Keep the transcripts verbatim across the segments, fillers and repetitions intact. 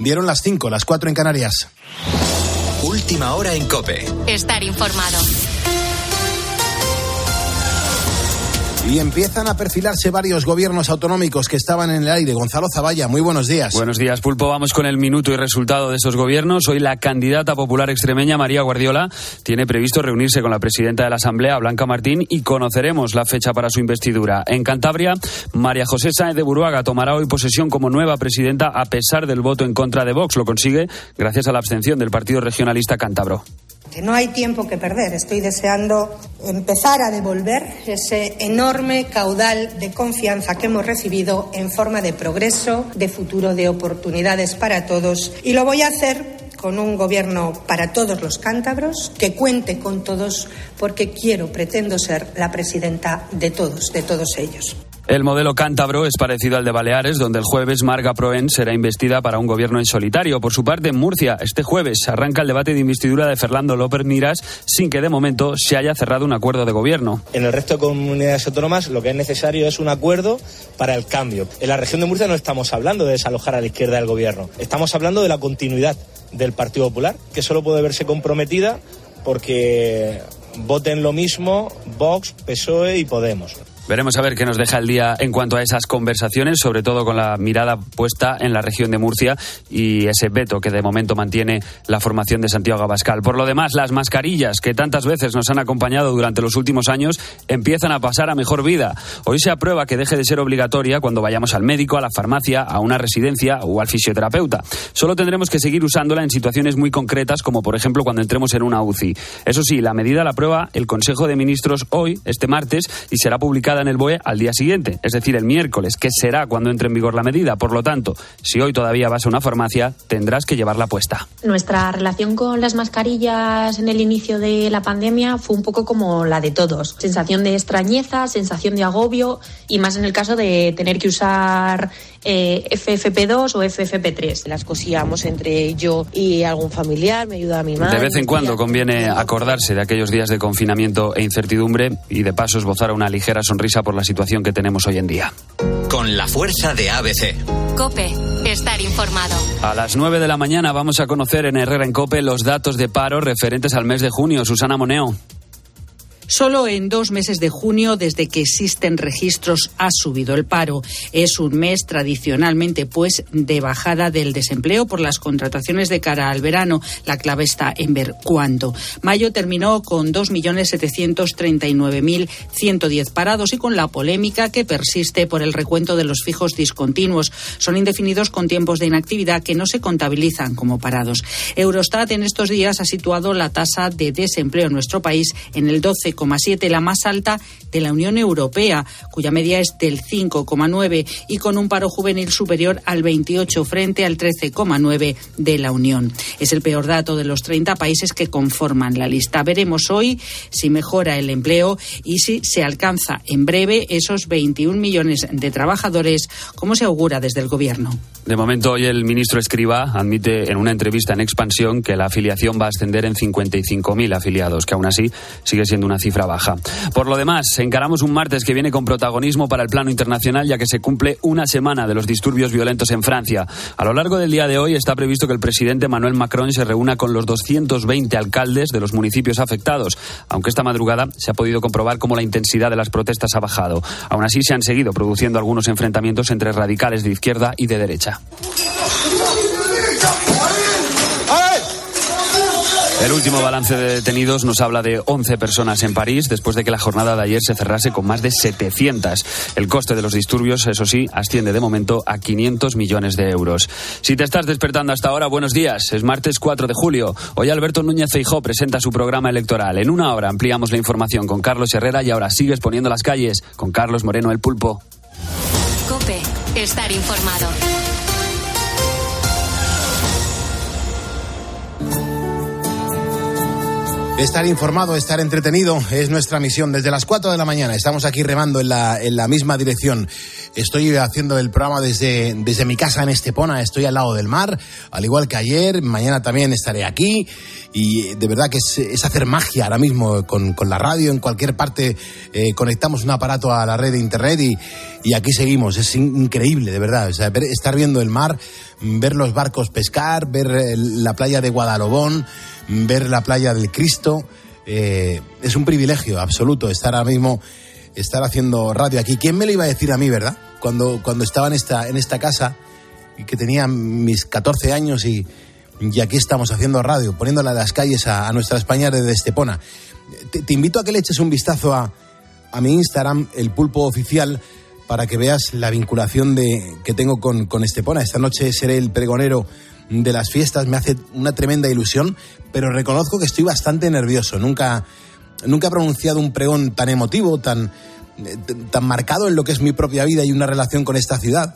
Dieron las cinco, las cuatro en Canarias. Última hora en COPE. Estar informado. Y empiezan a perfilarse varios gobiernos autonómicos que estaban en el aire. Gonzalo Zavalla, muy buenos días. Buenos días, Pulpo. Vamos con el minuto y resultado de esos gobiernos. Hoy la candidata popular extremeña, María Guardiola, tiene previsto reunirse con la presidenta de la Asamblea, Blanca Martín, y conoceremos la fecha para su investidura. En Cantabria, María José Sáenz de Buruaga tomará hoy posesión como nueva presidenta a pesar del voto en contra de Vox. Lo consigue gracias a la abstención del Partido Regionalista Cántabro. Que no hay tiempo que perder. Estoy deseando empezar a devolver ese enorme caudal de confianza que hemos recibido en forma de progreso, de futuro, de oportunidades para todos. Y lo voy a hacer con un gobierno para todos los cántabros, que cuente con todos, porque quiero, pretendo ser la presidenta de todos, de todos ellos. El modelo cántabro es parecido al de Baleares, donde el jueves Marga Proen será investida para un gobierno en solitario. Por su parte, en Murcia, este jueves arranca el debate de investidura de Fernando López Miras, sin que de momento se haya cerrado un acuerdo de gobierno. En el resto de comunidades autónomas lo que es necesario es un acuerdo para el cambio. En la región de Murcia no estamos hablando de desalojar a la izquierda del gobierno, estamos hablando de la continuidad del Partido Popular, que solo puede verse comprometida porque voten lo mismo Vox, P S O E y Podemos. Veremos a ver qué nos deja el día en cuanto a esas conversaciones, sobre todo con la mirada puesta en la región de Murcia y ese veto que de momento mantiene la formación de Santiago Abascal. Por lo demás, las mascarillas que tantas veces nos han acompañado durante los últimos años empiezan a pasar a mejor vida. Hoy se aprueba que deje de ser obligatoria cuando vayamos al médico, a la farmacia, a una residencia o al fisioterapeuta. Solo tendremos que seguir usándola en situaciones muy concretas, como por ejemplo cuando entremos en una U C I. Eso sí, la medida la aprueba el Consejo de Ministros hoy, este martes, y será publicada en el B O E al día siguiente, es decir, el miércoles, que será cuando entre en vigor la medida. Por lo tanto, si hoy todavía vas a una farmacia, tendrás que llevarla puesta. Nuestra relación con las mascarillas en el inicio de la pandemia fue un poco como la de todos. Sensación de extrañeza, sensación de agobio y más en el caso de tener que usar eh, F F P dos o F F P tres. Las cosíamos entre yo y algún familiar, me ayuda a mi madre. De vez en cuando conviene acordarse de aquellos días de confinamiento e incertidumbre y de paso esbozar una ligera sonrisa por la situación que tenemos hoy en día. Con la fuerza de A B C. COPE, estar informado. A las nueve de la mañana vamos a conocer en Herrera en COPE los datos de paro referentes al mes de junio. Susana Moneo. Solo en dos meses de junio, desde que existen registros, ha subido el paro. Es un mes tradicionalmente, pues, de bajada del desempleo por las contrataciones de cara al verano. La clave está en ver cuándo. Mayo terminó con dos millones setecientos treinta y nueve mil ciento diez parados y con la polémica que persiste por el recuento de los fijos discontinuos. Son indefinidos con tiempos de inactividad que no se contabilizan como parados. Eurostat en estos días ha situado la tasa de desempleo en nuestro país en el doce coma siete, la más alta de la Unión Europea, cuya media es del cinco coma nueve, y con un paro juvenil superior al veintiocho frente al trece coma nueve de la Unión. Es el peor dato de los treinta países que conforman la lista. Veremos hoy si mejora el empleo y si se alcanza en breve esos veintiún millones de trabajadores, como se augura desde el Gobierno. De momento, hoy el ministro Escrivá admite en una entrevista en Expansión que la afiliación va a ascender en cincuenta y cinco mil afiliados, que aún así sigue siendo una cifra baja. Por lo demás, encaramos un martes que viene con protagonismo para el plano internacional, ya que se cumple una semana de los disturbios violentos en Francia. A lo largo del día de hoy está previsto que el presidente Emmanuel Macron se reúna con los doscientos veinte alcaldes de los municipios afectados, aunque esta madrugada se ha podido comprobar cómo la intensidad de las protestas ha bajado. Aún así, se han seguido produciendo algunos enfrentamientos entre radicales de izquierda y de derecha. El último balance de detenidos nos habla de once personas en París, después de que la jornada de ayer se cerrase con más de setecientas. El coste de los disturbios, eso sí, asciende de momento a quinientos millones de euros. Si te estás despertando hasta ahora, buenos días. Es martes cuatro de julio. Hoy Alberto Núñez Feijóo presenta su programa electoral. En una hora ampliamos la información con Carlos Herrera y ahora sigues poniendo las calles con Carlos Moreno, el Pulpo. COPE, estar informado. Estar informado, estar entretenido es nuestra misión. Desde las cuatro de la mañana estamos aquí remando en la, en la misma dirección. Estoy haciendo el programa desde, desde mi casa en Estepona, estoy al lado del mar, al igual que ayer, mañana también estaré aquí y de verdad que es, es hacer magia ahora mismo con, con la radio, en cualquier parte eh, conectamos un aparato a la red de internet y, y aquí seguimos, es increíble de verdad, o sea, ver, estar viendo el mar, ver los barcos pescar, ver la playa de Guadalobón, ver la playa del Cristo, eh, es un privilegio absoluto estar ahora mismo estar haciendo radio aquí. ¿Quién me lo iba a decir a mí, verdad? Cuando, cuando estaba en esta, en esta casa y que tenía mis catorce años y, y aquí estamos haciendo radio, poniéndola a las calles a, a nuestra España desde Estepona. Te, te invito a que le eches un vistazo a, a mi Instagram, El Pulpo Oficial, para que veas la vinculación de, que tengo con, con Estepona. Esta noche seré el pregonero de las fiestas, me hace una tremenda ilusión, pero reconozco que estoy bastante nervioso. Nunca... Nunca he pronunciado un pregón tan emotivo, tan, tan marcado en lo que es mi propia vida y una relación con esta ciudad.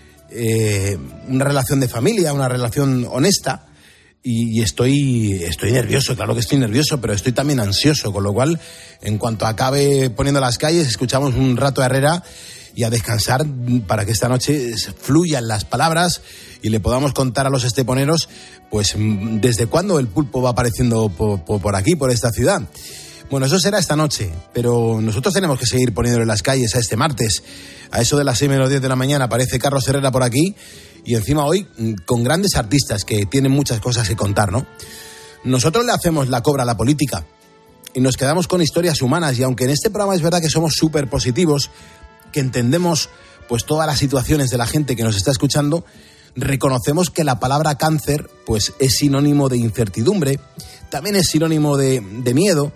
Eh, una relación de familia, una relación honesta. Y, y estoy, estoy nervioso, claro que estoy nervioso, pero estoy también ansioso. Con lo cual, en cuanto acabe poniendo las calles, escuchamos un rato a Herrera y a descansar para que esta noche fluyan las palabras y le podamos contar a los esteponeros, pues, desde cuándo el pulpo va apareciendo por, por, por aquí, por esta ciudad. Bueno, eso será esta noche, pero nosotros tenemos que seguir poniéndole las calles a este martes. A eso de las seis menos diez de la mañana aparece Carlos Herrera por aquí y encima hoy con grandes artistas que tienen muchas cosas que contar, ¿no? Nosotros le hacemos la cobra a la política y nos quedamos con historias humanas y aunque en este programa es verdad que somos súper positivos, que entendemos pues todas las situaciones de la gente que nos está escuchando, reconocemos que la palabra cáncer pues es sinónimo de incertidumbre, también es sinónimo de, de miedo.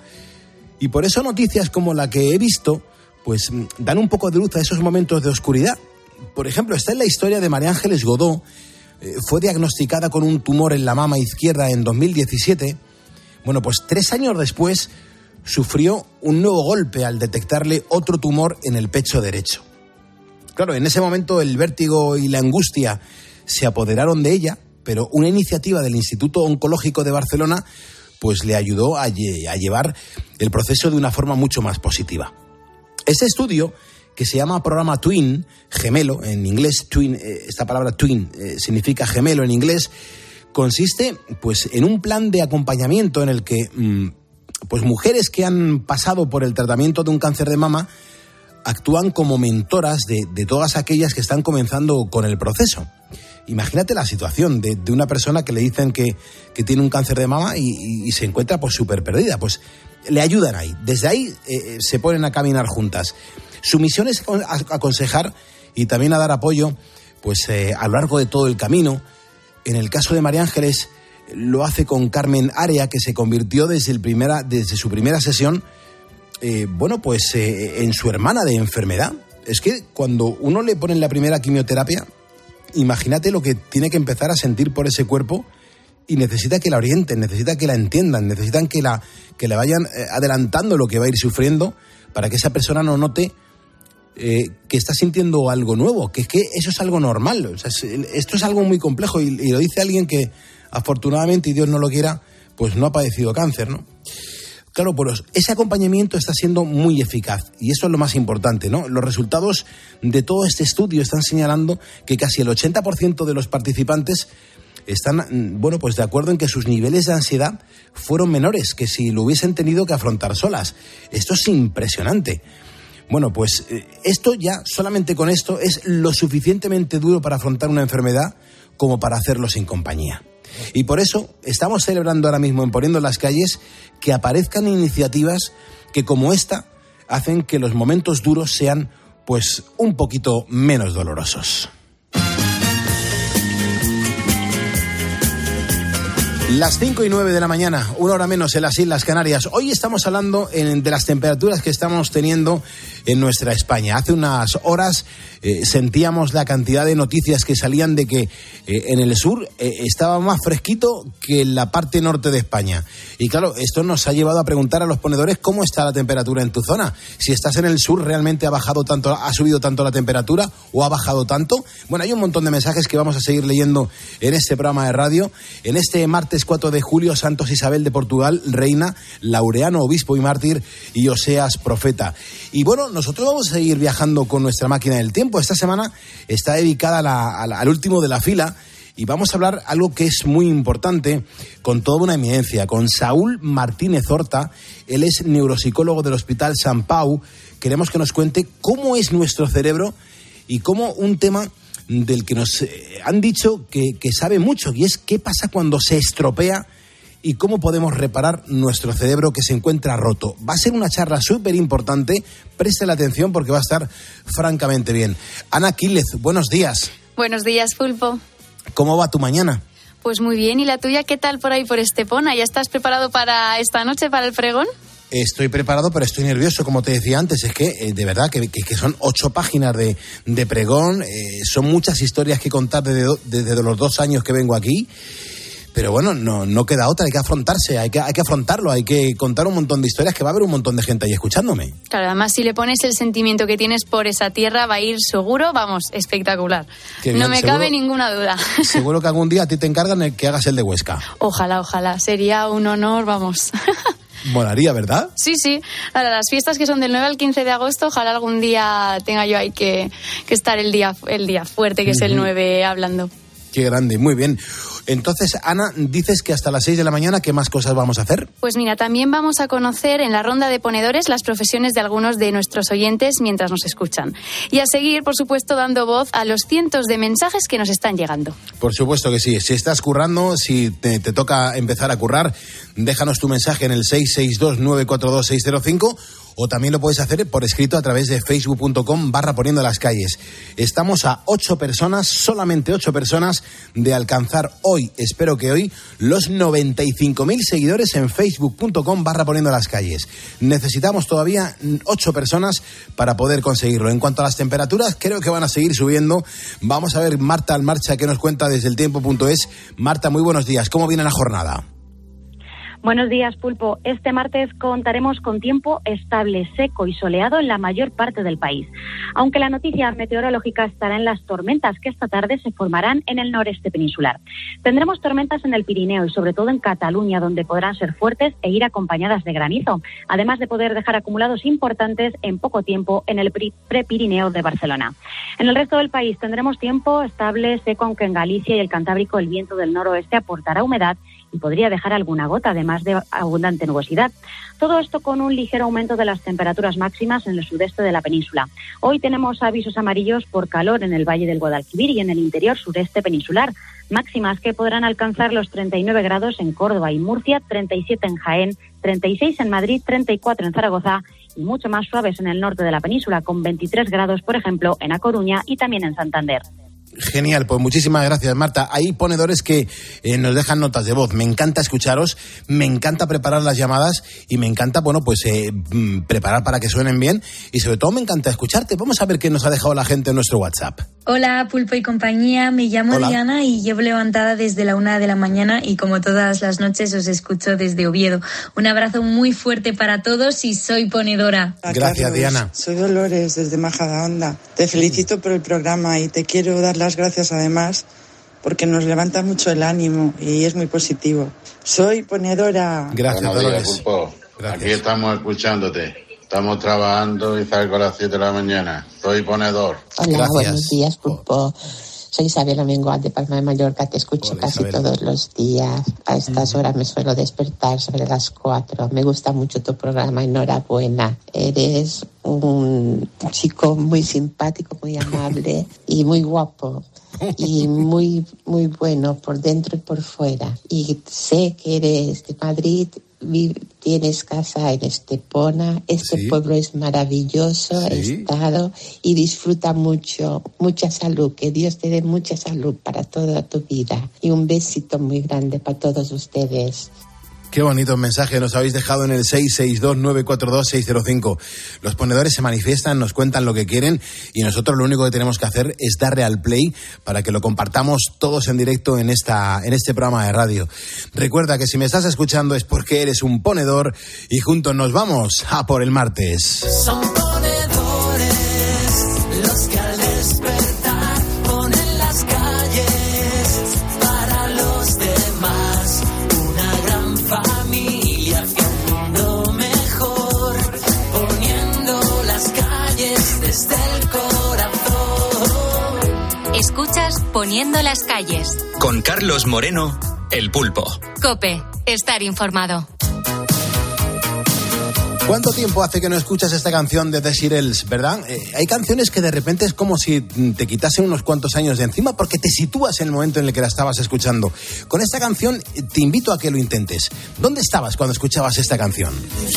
Y por eso noticias como la que he visto, pues dan un poco de luz a esos momentos de oscuridad. Por ejemplo, está en la historia de María Ángeles Godó, eh, fue diagnosticada con un tumor en la mama izquierda en dos mil diecisiete. Bueno, pues tres años después sufrió un nuevo golpe al detectarle otro tumor en el pecho derecho. Claro, en ese momento el vértigo y la angustia se apoderaron de ella, pero una iniciativa del Instituto Oncológico de Barcelona pues le ayudó a, lle- a llevar el proceso de una forma mucho más positiva. Este estudio, que se llama programa Twin, gemelo, en inglés, twin, eh, esta palabra twin eh, significa gemelo en inglés, consiste pues en un plan de acompañamiento en el que mmm, pues mujeres que han pasado por el tratamiento de un cáncer de mama actúan como mentoras de, de todas aquellas que están comenzando con el proceso. Imagínate la situación de, de una persona que le dicen que, que tiene un cáncer de mama y, y, y se encuentra pues súper perdida. Pues le ayudan ahí. Desde ahí eh, se ponen a caminar juntas. Su misión es aconsejar y también a dar apoyo pues eh, a lo largo de todo el camino. En el caso de María Ángeles lo hace con Carmen Area, que se convirtió desde, el primera, desde su primera sesión eh, bueno, pues eh, en su hermana de enfermedad. Es que cuando uno le ponen la primera quimioterapia, imagínate lo que tiene que empezar a sentir por ese cuerpo y necesita que la orienten, necesita que la entiendan, necesitan que la que le vayan adelantando lo que va a ir sufriendo para que esa persona no note eh, que está sintiendo algo nuevo, que es que eso es algo normal. O sea, esto es algo muy complejo y, y lo dice alguien que afortunadamente, y Dios no lo quiera, pues no ha padecido cáncer, ¿no? Claro, pues ese acompañamiento está siendo muy eficaz y eso es lo más importante, ¿no? Los resultados de todo este estudio están señalando que casi el ochenta por ciento de los participantes están, bueno, pues de acuerdo en que sus niveles de ansiedad fueron menores que si lo hubiesen tenido que afrontar solas. Esto es impresionante. Bueno, pues esto ya, solamente con esto, es lo suficientemente duro para afrontar una enfermedad como para hacerlo sin compañía. Y por eso estamos celebrando ahora mismo en Poniendo las Calles que aparezcan iniciativas que, como esta, hacen que los momentos duros sean pues un poquito menos dolorosos. Las cinco y nueve de la mañana, una hora menos en las Islas Canarias. Hoy estamos hablando en, de las temperaturas que estamos teniendo en nuestra España. Hace unas horas eh, sentíamos la cantidad de noticias que salían de que eh, en el sur eh, estaba más fresquito que en la parte norte de España. Y claro, esto nos ha llevado a preguntar a los ponedores cómo está la temperatura en tu zona. Si estás en el sur, ¿realmente ha bajado tanto, ha subido tanto la temperatura o ha bajado tanto? Bueno, hay un montón de mensajes que vamos a seguir leyendo en este programa de radio, en este martes martes cuatro de julio, santos Isabel de Portugal, reina, Laureano, obispo y mártir, y Oseas, profeta. Y bueno, nosotros vamos a seguir viajando con nuestra máquina del tiempo. Esta semana está dedicada a la, a la, al último de la fila, y vamos a hablar algo que es muy importante, con toda una eminencia, con Saúl Martínez Horta. Él es neuropsicólogo del Hospital Sant Pau. Queremos que nos cuente cómo es nuestro cerebro y cómo un tema del que nos eh, han dicho que, que sabe mucho, y es qué pasa cuando se estropea y cómo podemos reparar nuestro cerebro que se encuentra roto. Va a ser una charla súper importante, preste la atención porque va a estar francamente bien. Ana Quílez, buenos días. Buenos días, Pulpo. ¿Cómo va tu mañana? Pues muy bien, ¿y la tuya qué tal por ahí por Estepona? ¿Ya estás preparado para esta noche, para el pregón? Estoy preparado, pero estoy nervioso, como te decía antes. Es que, eh, de verdad, que, que, que son ocho páginas de, de pregón, eh, son muchas historias que contar desde, do, desde los dos años que vengo aquí. Pero bueno, no, no queda otra, hay que afrontarse, hay que, hay que afrontarlo, hay que contar un montón de historias, que va a haber un montón de gente ahí escuchándome. Claro, además si le pones el sentimiento que tienes por esa tierra, va a ir seguro, vamos, espectacular. Bien, no me seguro, cabe ninguna duda. Seguro que algún día a ti te encargan el que hagas el de Huesca. Ojalá, ojalá, sería un honor, vamos. Molaría, ¿verdad? Sí, sí. Ahora, las fiestas que son del nueve al quince de agosto, ojalá algún día tenga yo ahí que, que estar el día, el día fuerte, que uh-huh. es el nueve, hablando. Qué grande, muy bien. Entonces, Ana, dices que hasta las seis de la mañana, ¿qué más cosas vamos a hacer? Pues mira, también vamos a conocer en la ronda de ponedores las profesiones de algunos de nuestros oyentes mientras nos escuchan. Y a seguir, por supuesto, dando voz a los cientos de mensajes que nos están llegando. Por supuesto que sí. Si estás currando, si te, te toca empezar a currar, déjanos tu mensaje en el seis seis dos, nueve cuatro dos, seis cero cinco, o también lo puedes hacer por escrito a través de facebook.com barra poniendo las calles. Estamos a ocho personas, solamente ocho personas, de alcanzar hoy, espero que hoy, los noventa y cinco mil seguidores en facebook.com barra poniendo las calles. Necesitamos todavía ocho personas para poder conseguirlo. En cuanto a las temperaturas, creo que van a seguir subiendo. Vamos a ver Marta Almarcha, que nos cuenta desde el tiempo punto es. Marta, muy buenos días. ¿Cómo viene la jornada? Buenos días, Pulpo. Este martes contaremos con tiempo estable, seco y soleado en la mayor parte del país. Aunque la noticia meteorológica estará en las tormentas que esta tarde se formarán en el noreste peninsular. Tendremos tormentas en el Pirineo y sobre todo en Cataluña, donde podrán ser fuertes e ir acompañadas de granizo, además de poder dejar acumulados importantes en poco tiempo en el prepirineo de Barcelona. En el resto del país tendremos tiempo estable, seco, aunque en Galicia y el Cantábrico el viento del noroeste aportará humedad y podría dejar alguna gota, además de abundante nubosidad. Todo esto con un ligero aumento de las temperaturas máximas en el sudeste de la península. Hoy tenemos avisos amarillos por calor en el Valle del Guadalquivir y en el interior sureste peninsular. Máximas que podrán alcanzar los treinta y nueve grados en Córdoba y Murcia, treinta y siete en Jaén, treinta y seis en Madrid, treinta y cuatro en Zaragoza y mucho más suaves en el norte de la península, con veintitrés grados, por ejemplo, en A Coruña y también en Santander. Genial, pues muchísimas gracias, Marta. Hay ponedores que eh, nos dejan notas de voz. Me encanta escucharos, me encanta preparar las llamadas y me encanta, bueno, pues eh, preparar para que suenen bien y sobre todo me encanta escucharte. Vamos a ver qué nos ha dejado la gente en nuestro WhatsApp. Hola, Pulpo y compañía, me llamo Hola. Diana y llevo levantada desde la una de la mañana y como todas las noches os escucho desde Oviedo. Un abrazo muy fuerte para todos y soy ponedora. Gracias, Carlos, Diana. Soy Dolores desde Majadahonda. Te felicito por el programa y te quiero dar las gracias además porque nos levanta mucho el ánimo y es muy positivo. Soy ponedora. Gracias, Buenos Dolores. días, Pulpo. Gracias. Aquí estamos escuchándote. Estamos trabajando y salgo a las siete de la mañana. Soy ponedor. Hola, Gracias. buenos días, Pulpo. Soy Isabel Amengual de Palma de Mallorca. Te escucho Hola, casi Isabel. todos los días. A estas horas me suelo despertar sobre las cuatro. Me gusta mucho tu programa. Enhorabuena. Eres un chico muy simpático, muy amable y muy guapo. Y muy, muy bueno por dentro y por fuera. Y sé que eres de Madrid. Tienes casa en Estepona, este sí. pueblo es maravilloso, sí. he estado y disfruta mucho, mucha salud, que Dios te dé mucha salud para toda tu vida y un besito muy grande para todos ustedes. Qué bonito mensaje nos habéis dejado en el seis seis dos, nueve cuatro dos, seis cero cinco. Los ponedores se manifiestan, nos cuentan lo que quieren y nosotros lo único que tenemos que hacer es darle al play para que lo compartamos todos en directo en esta en este programa de radio. Recuerda que si me estás escuchando es porque eres un ponedor y juntos nos vamos a por el martes. Son ponedores los que al despertar ponen las calles para los demás. Poniendo las calles. Con Carlos Moreno, El Pulpo. COPE. Estar informado. ¿Cuánto tiempo hace que no escuchas esta canción de The Shirelles, verdad? Eh, hay canciones que de repente es como si te quitasen unos cuantos años de encima porque te sitúas en el momento en el que la estabas escuchando. Con esta canción te invito a que lo intentes. ¿Dónde estabas cuando escuchabas esta canción?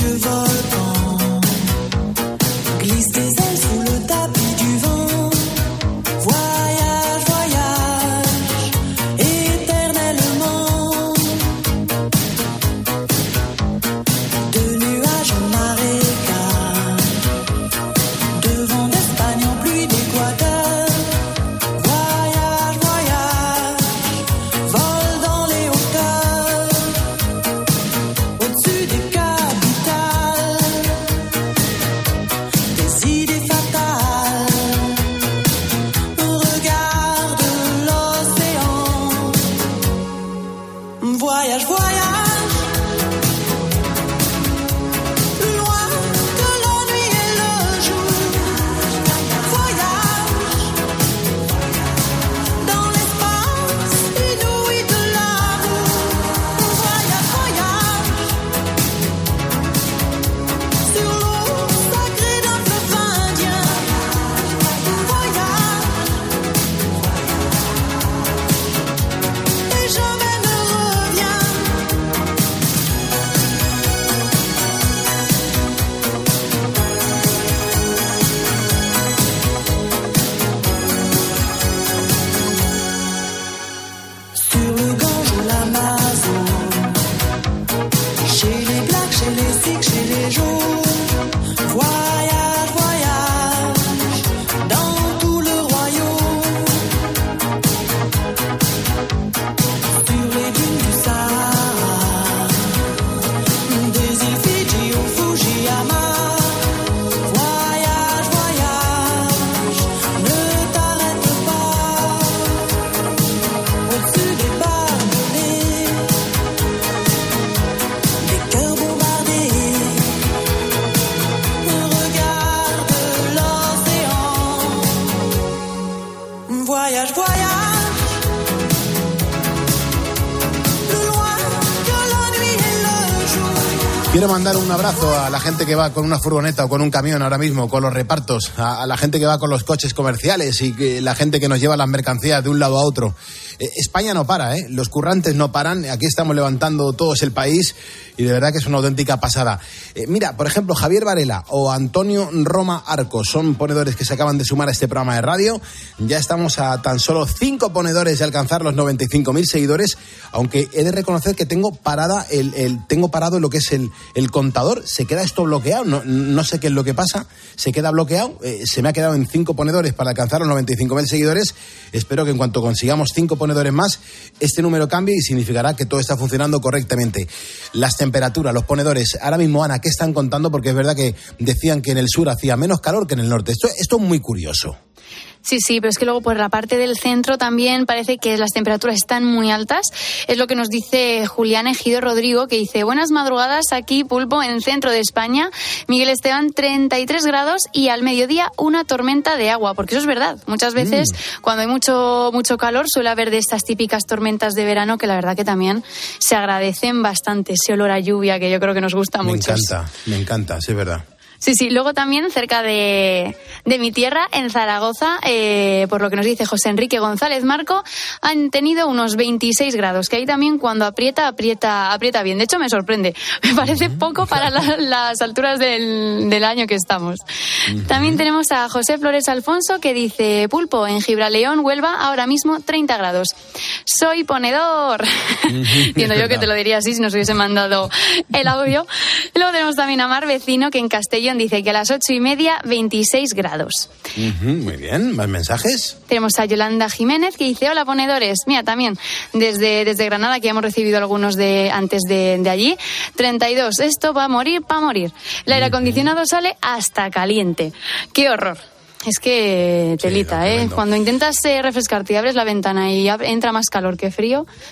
Quiero mandar un abrazo a la gente que va con una furgoneta o con un camión ahora mismo, con los repartos, a, a la gente que va con los coches comerciales y que, la gente que nos lleva las mercancías de un lado a otro. Eh, España no para, ¿eh? Los currantes no paran, aquí estamos levantando todos el país y de verdad que es una auténtica pasada. Eh, mira, por ejemplo, Javier Varela o Antonio Roma Arcos son ponedores que se acaban de sumar a este programa de radio. Ya estamos a tan solo cinco ponedores de alcanzar los noventa y cinco mil seguidores, aunque he de reconocer que tengo parada el, el tengo parado lo que es el el contador. Se queda esto bloqueado, no, no sé qué es lo que pasa, se queda bloqueado, eh, se me ha quedado en cinco ponedores para alcanzar los noventa y cinco mil seguidores. Espero que en cuanto consigamos cinco ponedores más, este número cambie y significará que todo está funcionando correctamente. Las temperaturas, los ponedores, ahora mismo, Ana, ¿qué están contando? Porque es verdad que decían que en el sur hacía menos calor que en el norte. Esto, esto es muy curioso. Sí, sí, pero es que luego por la parte del centro también parece que las temperaturas están muy altas. Es lo que nos dice Julián Ejido Rodrigo, que dice: buenas madrugadas aquí, Pulpo, en el centro de España. Miguel Esteban, treinta y tres grados y al mediodía una tormenta de agua, porque eso es verdad. Muchas veces mm. cuando hay mucho, mucho calor suele haber de estas típicas tormentas de verano que la verdad que también se agradecen bastante, ese olor a lluvia que yo creo que nos gusta mucho. Me encanta, me encanta, sí es verdad. Sí, sí. Luego también cerca de, de mi tierra, en Zaragoza, eh, por lo que nos dice José Enrique González Marco, han tenido unos veintiséis grados, que ahí también cuando aprieta, aprieta, aprieta bien. De hecho, me sorprende. Me parece poco para la, las alturas del, del año que estamos. Uh-huh. También tenemos a José Flores Alfonso, que dice: Pulpo, en Gibraleón, Huelva, ahora mismo treinta grados. Soy ponedor. Entiendo yo que te lo diría así si nos hubiese mandado el audio. Luego tenemos también a Mar Vecino, que en Castellón dice que a las ocho y media, veintiséis grados. Uh-huh, muy bien, ¿más mensajes? Tenemos a Yolanda Jiménez, que dice: hola, ponedores. Mira, también desde, desde Granada, que ya hemos recibido algunos de antes de, de allí. treinta y dos, esto va a morir, va a morir. El aire acondicionado sale hasta caliente. ¡Qué horror! Es que telita, sí, ¿eh? Cuando intentas eh, refrescarte y abres la ventana y ab- entra más calor que frío.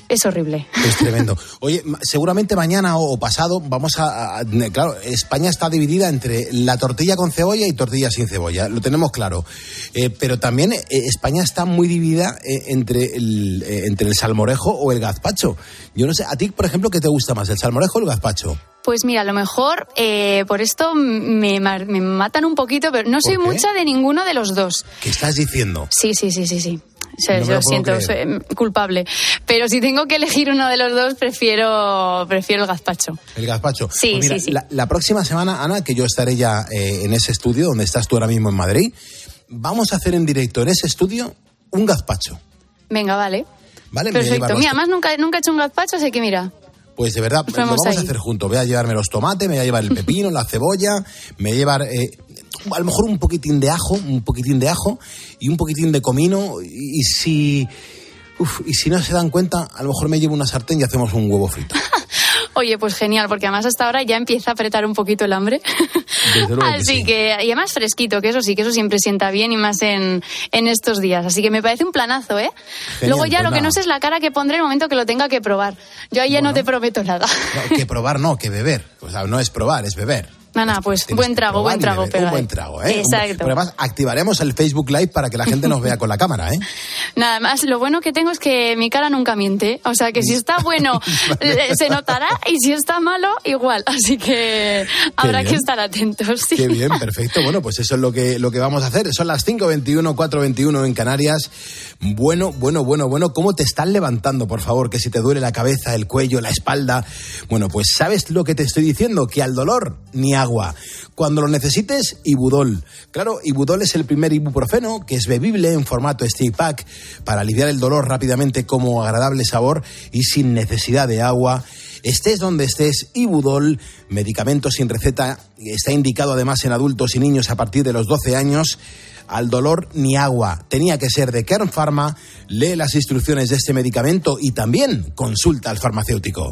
es horrible. Es tremendo. Oye, seguramente mañana o pasado vamos a, a... Claro, España está dividida entre la tortilla con cebolla y tortilla sin cebolla, lo tenemos claro. Eh, pero también eh, España está muy dividida eh, entre, el, eh, entre el salmorejo o el gazpacho. Yo no sé, a ti, por ejemplo, ¿qué te gusta más, el salmorejo o el gazpacho? Pues mira, a lo mejor eh, por esto me, me matan un poquito, pero no soy mucha de ninguno de los dos. ¿Qué estás diciendo? Sí, sí, sí, sí, sí. O sea, No me yo lo lo puedo siento, creer. soy culpable. Pero si tengo que elegir uno de los dos, prefiero prefiero el gazpacho. El gazpacho. Sí, Pues mira, sí, sí. La, la próxima semana, Ana, que yo estaré ya eh, en ese estudio donde estás tú ahora mismo en Madrid, vamos a hacer en directo en ese estudio un gazpacho. Venga, vale. ¿Vale? Me voy a Perfecto. llevar Mira, los- además nunca, nunca he hecho un gazpacho, así que mira. Pues de verdad, lo Fuimos vamos a ahí. hacer juntos. Voy a llevarme los tomates, me voy a llevar el pepino, la cebolla, me voy a llevar eh, a lo mejor un poquitín de ajo, un poquitín de ajo y un poquitín de comino. Y, y si uf, y si no se dan cuenta, a lo mejor me llevo una sartén y hacemos un huevo frito. Oye, pues genial, porque además hasta ahora ya empieza a apretar un poquito el hambre. Desde luego que Así sí. que, y además fresquito, que eso sí, que eso siempre sienta bien y más en, en estos días. Así que me parece un planazo, ¿eh? Genial, Luego ya pues lo que nada. no sé es la cara que pondré en el momento que lo tenga que probar. Yo ahí ya no te prometo nada. No, que probar no, que beber. O sea, no es probar, es beber. No, no, pues Tienes buen que trago, probar buen y trago. beber. Pero Un buen trago, ¿eh? Exacto. Pero además activaremos el Facebook Live para que la gente nos vea con la cámara, ¿eh? Nada más, lo bueno que tengo es que mi cara nunca miente. O sea, que si está bueno, eh, se notará, y si está malo, igual. Así que habrá bien. que estar atentos. Sí. Qué bien, perfecto. Bueno, pues eso es lo que, lo que vamos a hacer. Son las cinco veintiuno, cuatro veintiuno en Canarias. Bueno, bueno, bueno, bueno. ¿Cómo te están levantando, por favor? Que si te duele la cabeza, el cuello, la espalda. Bueno, pues ¿sabes lo que te estoy diciendo? Que al dolor, ni agua. Cuando lo necesites, Ibudol. Claro, Ibudol es el primer ibuprofeno que es bebible en formato stick pack para aliviar el dolor rápidamente como agradable sabor y sin necesidad de agua. Estés donde estés, Ibudol, medicamento sin receta, está indicado además en adultos y niños a partir de los doce años. Al dolor ni agua. Tenía que ser de Kern Pharma. Lee las instrucciones de este medicamento y también consulta al farmacéutico.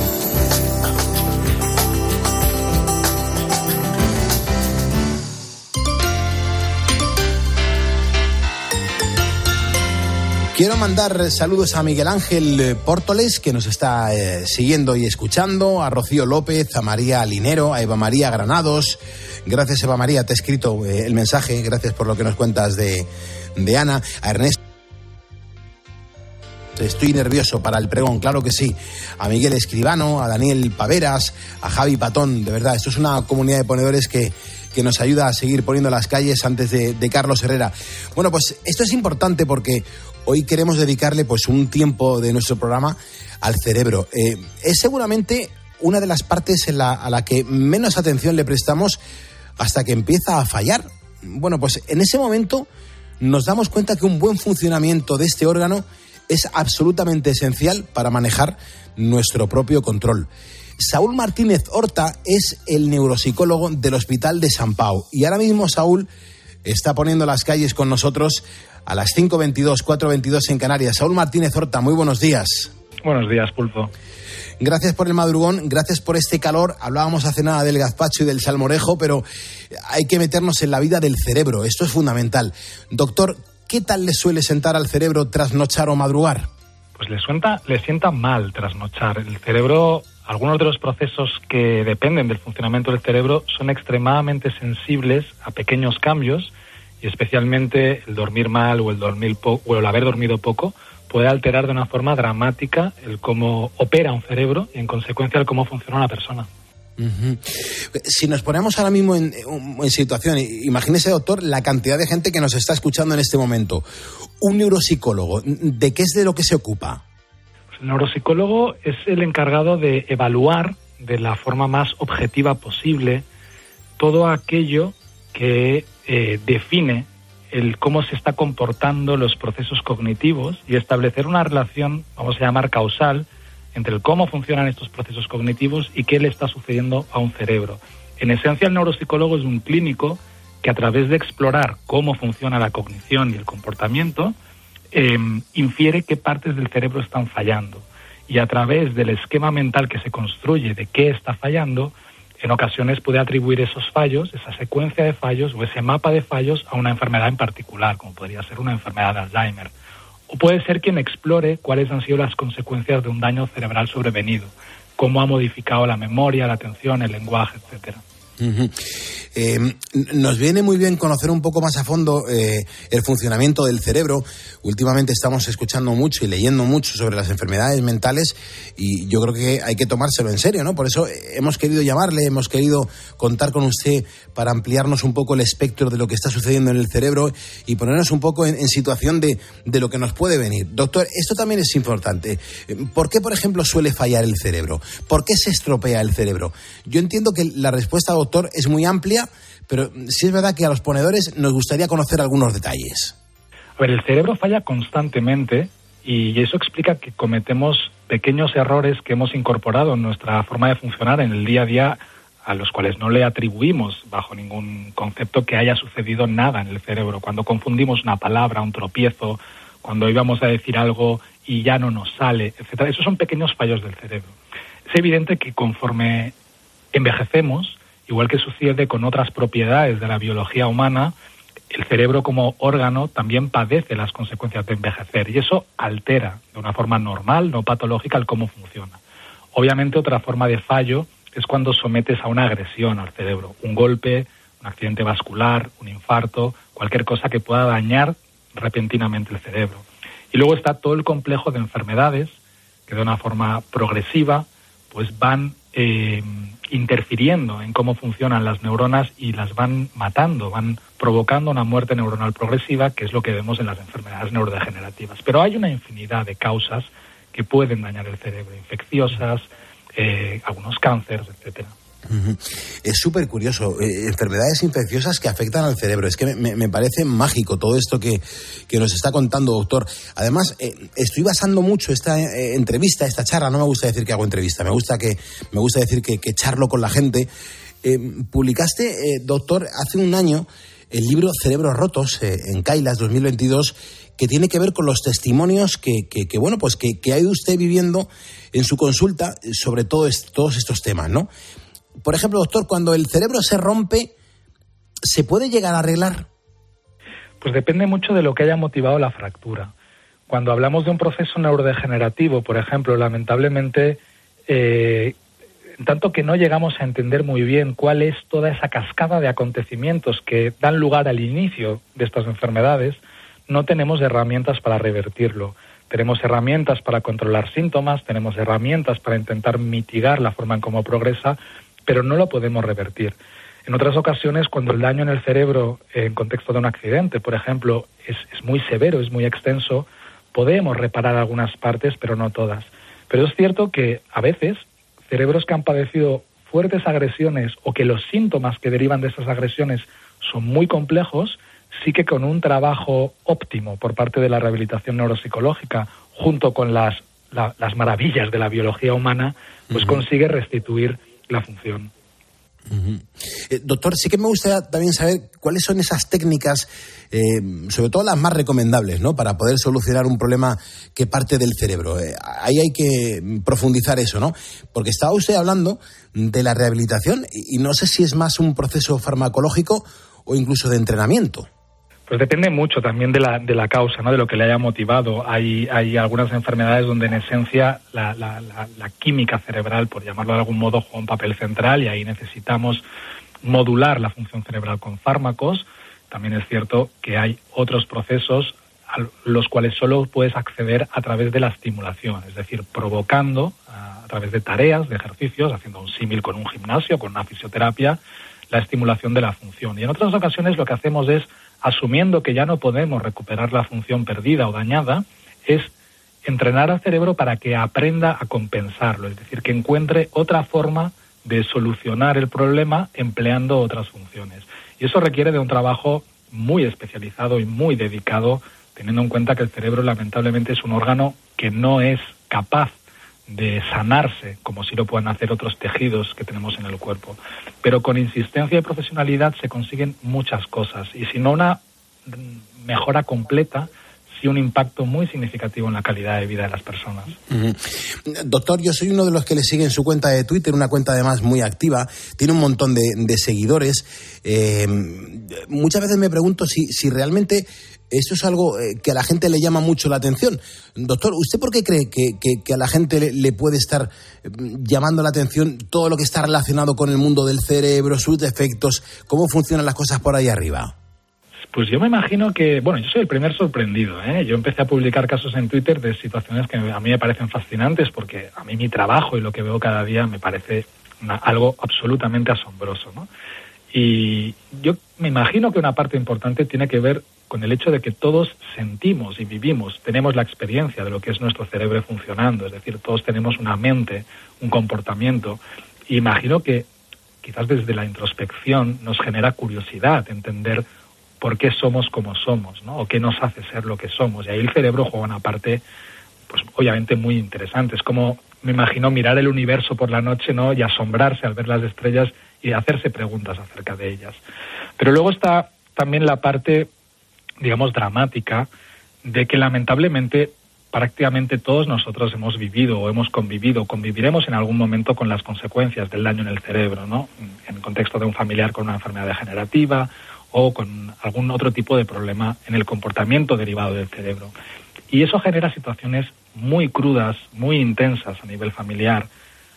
Quiero mandar saludos a Miguel Ángel Pórtoles, que nos está eh, siguiendo y escuchando, a Rocío López, a María Linero, a Eva María Granados. Gracias, Eva María, te he escrito eh, el mensaje, gracias por lo que nos cuentas de, de Ana, a Ernesto. Estoy nervioso para el pregón, claro que sí. A Miguel Escribano, a Daniel Paveras, a Javi Patón, de verdad, esto es una comunidad de ponedores que, que nos ayuda a seguir poniendo las calles antes de, de Carlos Herrera. Bueno, pues esto es importante porque hoy queremos dedicarle pues un tiempo de nuestro programa al cerebro. Eh, es seguramente una de las partes en la, a la que menos atención le prestamos hasta que empieza a fallar. Bueno, pues en ese momento nos damos cuenta que un buen funcionamiento de este órgano es absolutamente esencial para manejar nuestro propio control. Saúl Martínez Horta es el neuropsicólogo del Hospital de Sant Pau y ahora mismo Saúl está poniendo las calles con nosotros a las cinco veintidós, cuatro veintidós en Canarias. Saúl Martínez Horta, muy buenos días. Buenos días, Pulpo. Gracias por el madrugón, gracias por este calor. Hablábamos hace nada del gazpacho y del salmorejo, pero hay que meternos en la vida del cerebro. Esto es fundamental. Doctor, ¿qué tal le suele sentar al cerebro trasnochar o madrugar? Pues le, suenta, le sienta mal trasnochar. El cerebro, algunos de los procesos que dependen del funcionamiento del cerebro son extremadamente sensibles a pequeños cambios y especialmente el dormir mal o el, dormir po- o el haber dormido poco puede alterar de una forma dramática el cómo opera un cerebro y en consecuencia el cómo funciona una persona. Uh-huh. Si nos ponemos ahora mismo en, en situación, imagínese, doctor, la cantidad de gente que nos está escuchando en este momento. Un neuropsicólogo, ¿de qué es de lo que se ocupa? Pues el neuropsicólogo es el encargado de evaluar de la forma más objetiva posible todo aquello que eh, define el cómo se está comportando los procesos cognitivos y establecer una relación, vamos a llamar causal, entre el cómo funcionan estos procesos cognitivos y qué le está sucediendo a un cerebro. En esencia, el neuropsicólogo es un clínico que a través de explorar cómo funciona la cognición y el comportamiento, eh, infiere qué partes del cerebro están fallando. Y a través del esquema mental que se construye de qué está fallando, en ocasiones puede atribuir esos fallos, esa secuencia de fallos o ese mapa de fallos a una enfermedad en particular, como podría ser una enfermedad de Alzheimer o puede ser quien explore cuáles han sido las consecuencias de un daño cerebral sobrevenido, cómo ha modificado la memoria, la atención, el lenguaje, etcétera. Uh-huh. Eh, nos viene muy bien conocer un poco más a fondo eh, el funcionamiento del cerebro. Últimamente estamos escuchando mucho y leyendo mucho sobre las enfermedades mentales y yo creo que hay que tomárselo en serio, ¿no? Por eso hemos querido llamarle, hemos querido contar con usted para ampliarnos un poco el espectro de lo que está sucediendo en el cerebro y ponernos un poco en, en situación de, de lo que nos puede venir. Doctor, esto también es importante. ¿Por qué, por ejemplo, suele fallar el cerebro? ¿Por qué se estropea el cerebro? Yo entiendo que la respuesta, doctor, es muy amplia, pero sí es verdad que a los ponedores nos gustaría conocer algunos detalles. A ver, el cerebro falla constantemente y eso explica que cometemos pequeños errores que hemos incorporado en nuestra forma de funcionar en el día a día, a los cuales no le atribuimos bajo ningún concepto que haya sucedido nada en el cerebro. Cuando confundimos una palabra, un tropiezo, cuando íbamos a decir algo y ya no nos sale, etcétera. Esos son pequeños fallos del cerebro. Es evidente que conforme envejecemos, igual que sucede con otras propiedades de la biología humana, el cerebro como órgano también padece las consecuencias de envejecer y eso altera de una forma normal, no patológica, el cómo funciona. Obviamente otra forma de fallo es cuando sometes a una agresión al cerebro, un golpe, un accidente vascular, un infarto, cualquier cosa que pueda dañar repentinamente el cerebro. Y luego está todo el complejo de enfermedades que de una forma progresiva pues van eh, interfiriendo en cómo funcionan las neuronas y las van matando, van provocando una muerte neuronal progresiva, que es lo que vemos en las enfermedades neurodegenerativas. Pero hay una infinidad de causas que pueden dañar el cerebro, infecciosas, eh, algunos cánceres, etcétera. Uh-huh. Es súper curioso, eh, enfermedades infecciosas que afectan al cerebro. Es que me, me parece mágico todo esto que, que nos está contando, doctor. Además, eh, estoy basando mucho esta eh, entrevista, esta charla. No me gusta decir que hago entrevista, me gusta que me gusta decir que, que charlo con la gente. Eh, publicaste, eh, doctor, hace un año el libro Cerebros Rotos eh, en Kailas dos mil veintidós, que tiene que ver con los testimonios que, que, que bueno, pues que, que ha ido usted viviendo en su consulta sobre todo est- todos estos temas, ¿no? Por ejemplo, doctor, cuando el cerebro se rompe, ¿se puede llegar a arreglar? Pues depende mucho de lo que haya motivado la fractura. Cuando hablamos de un proceso neurodegenerativo, por ejemplo, lamentablemente, eh, en tanto que no llegamos a entender muy bien cuál es toda esa cascada de acontecimientos que dan lugar al inicio de estas enfermedades, no tenemos herramientas para revertirlo. Tenemos herramientas para controlar síntomas, tenemos herramientas para intentar mitigar la forma en cómo progresa, pero no lo podemos revertir. En otras ocasiones, cuando el daño en el cerebro, en contexto de un accidente, por ejemplo, es, es muy severo, es muy extenso, podemos reparar algunas partes, pero no todas. Pero es cierto que a veces cerebros que han padecido fuertes agresiones o que los síntomas que derivan de esas agresiones son muy complejos, sí que con un trabajo óptimo por parte de la rehabilitación neuropsicológica, junto con las, la, las maravillas de la biología humana, pues uh-huh. consigue restituir la función. Uh-huh. Eh, doctor, sí que me gustaría también saber cuáles son esas técnicas, eh, sobre todo las más recomendables, ¿no?, para poder solucionar un problema que parte del cerebro. Eh, ahí hay que profundizar eso, ¿no? Porque estaba usted hablando de la rehabilitación y, y no sé si es más un proceso farmacológico o incluso de entrenamiento. Pues depende mucho también de la de la causa, ¿no?, de lo que le haya motivado. Hay hay algunas enfermedades donde en esencia la, la, la, la química cerebral, por llamarlo de algún modo, juega un papel central y ahí necesitamos modular la función cerebral con fármacos. También es cierto que hay otros procesos a los cuales solo puedes acceder a través de la estimulación, es decir, provocando a, a través de tareas, de ejercicios, haciendo un símil con un gimnasio, con una fisioterapia, la estimulación de la función. Y en otras ocasiones lo que hacemos es, asumiendo que ya no podemos recuperar la función perdida o dañada, es entrenar al cerebro para que aprenda a compensarlo, es decir, que encuentre otra forma de solucionar el problema empleando otras funciones. Y eso requiere de un trabajo muy especializado y muy dedicado, teniendo en cuenta que el cerebro lamentablemente es un órgano que no es capaz de sanarse como si lo puedan hacer otros tejidos que tenemos en el cuerpo. Pero con insistencia y profesionalidad se consiguen muchas cosas y si no una mejora completa, sí un impacto muy significativo en la calidad de vida de las personas. Uh-huh. Doctor, yo soy uno de los que le sigue en su cuenta de Twitter, una cuenta además muy activa, tiene un montón de, de seguidores. Eh, muchas veces me pregunto si, si realmente Esto es algo eh, que a la gente le llama mucho la atención. Doctor, ¿usted por qué cree que, que, que a la gente le, le puede estar eh, llamando la atención todo lo que está relacionado con el mundo del cerebro, sus defectos, cómo funcionan las cosas por ahí arriba? Pues yo me imagino que, bueno, yo soy el primer sorprendido, ¿eh? Yo empecé a publicar casos en Twitter de situaciones que a mí me parecen fascinantes, porque a mí mi trabajo y lo que veo cada día me parece una, algo absolutamente asombroso, ¿no? Y yo me imagino que una parte importante tiene que ver con el hecho de que todos sentimos y vivimos, tenemos la experiencia de lo que es nuestro cerebro funcionando, es decir, todos tenemos una mente, un comportamiento, y imagino que quizás desde la introspección nos genera curiosidad entender por qué somos como somos, ¿no? O qué nos hace ser lo que somos, y ahí el cerebro juega una parte, pues obviamente muy interesante. Es como, me imagino, mirar el universo por la noche, ¿no? Y asombrarse al ver las estrellas y hacerse preguntas acerca de ellas. Pero luego está también la parte, digamos, dramática, de que lamentablemente prácticamente todos nosotros hemos vivido o hemos convivido, conviviremos en algún momento con las consecuencias del daño en el cerebro, ¿no? En el contexto de un familiar con una enfermedad degenerativa o con algún otro tipo de problema en el comportamiento derivado del cerebro. Y eso genera situaciones muy crudas, muy intensas a nivel familiar,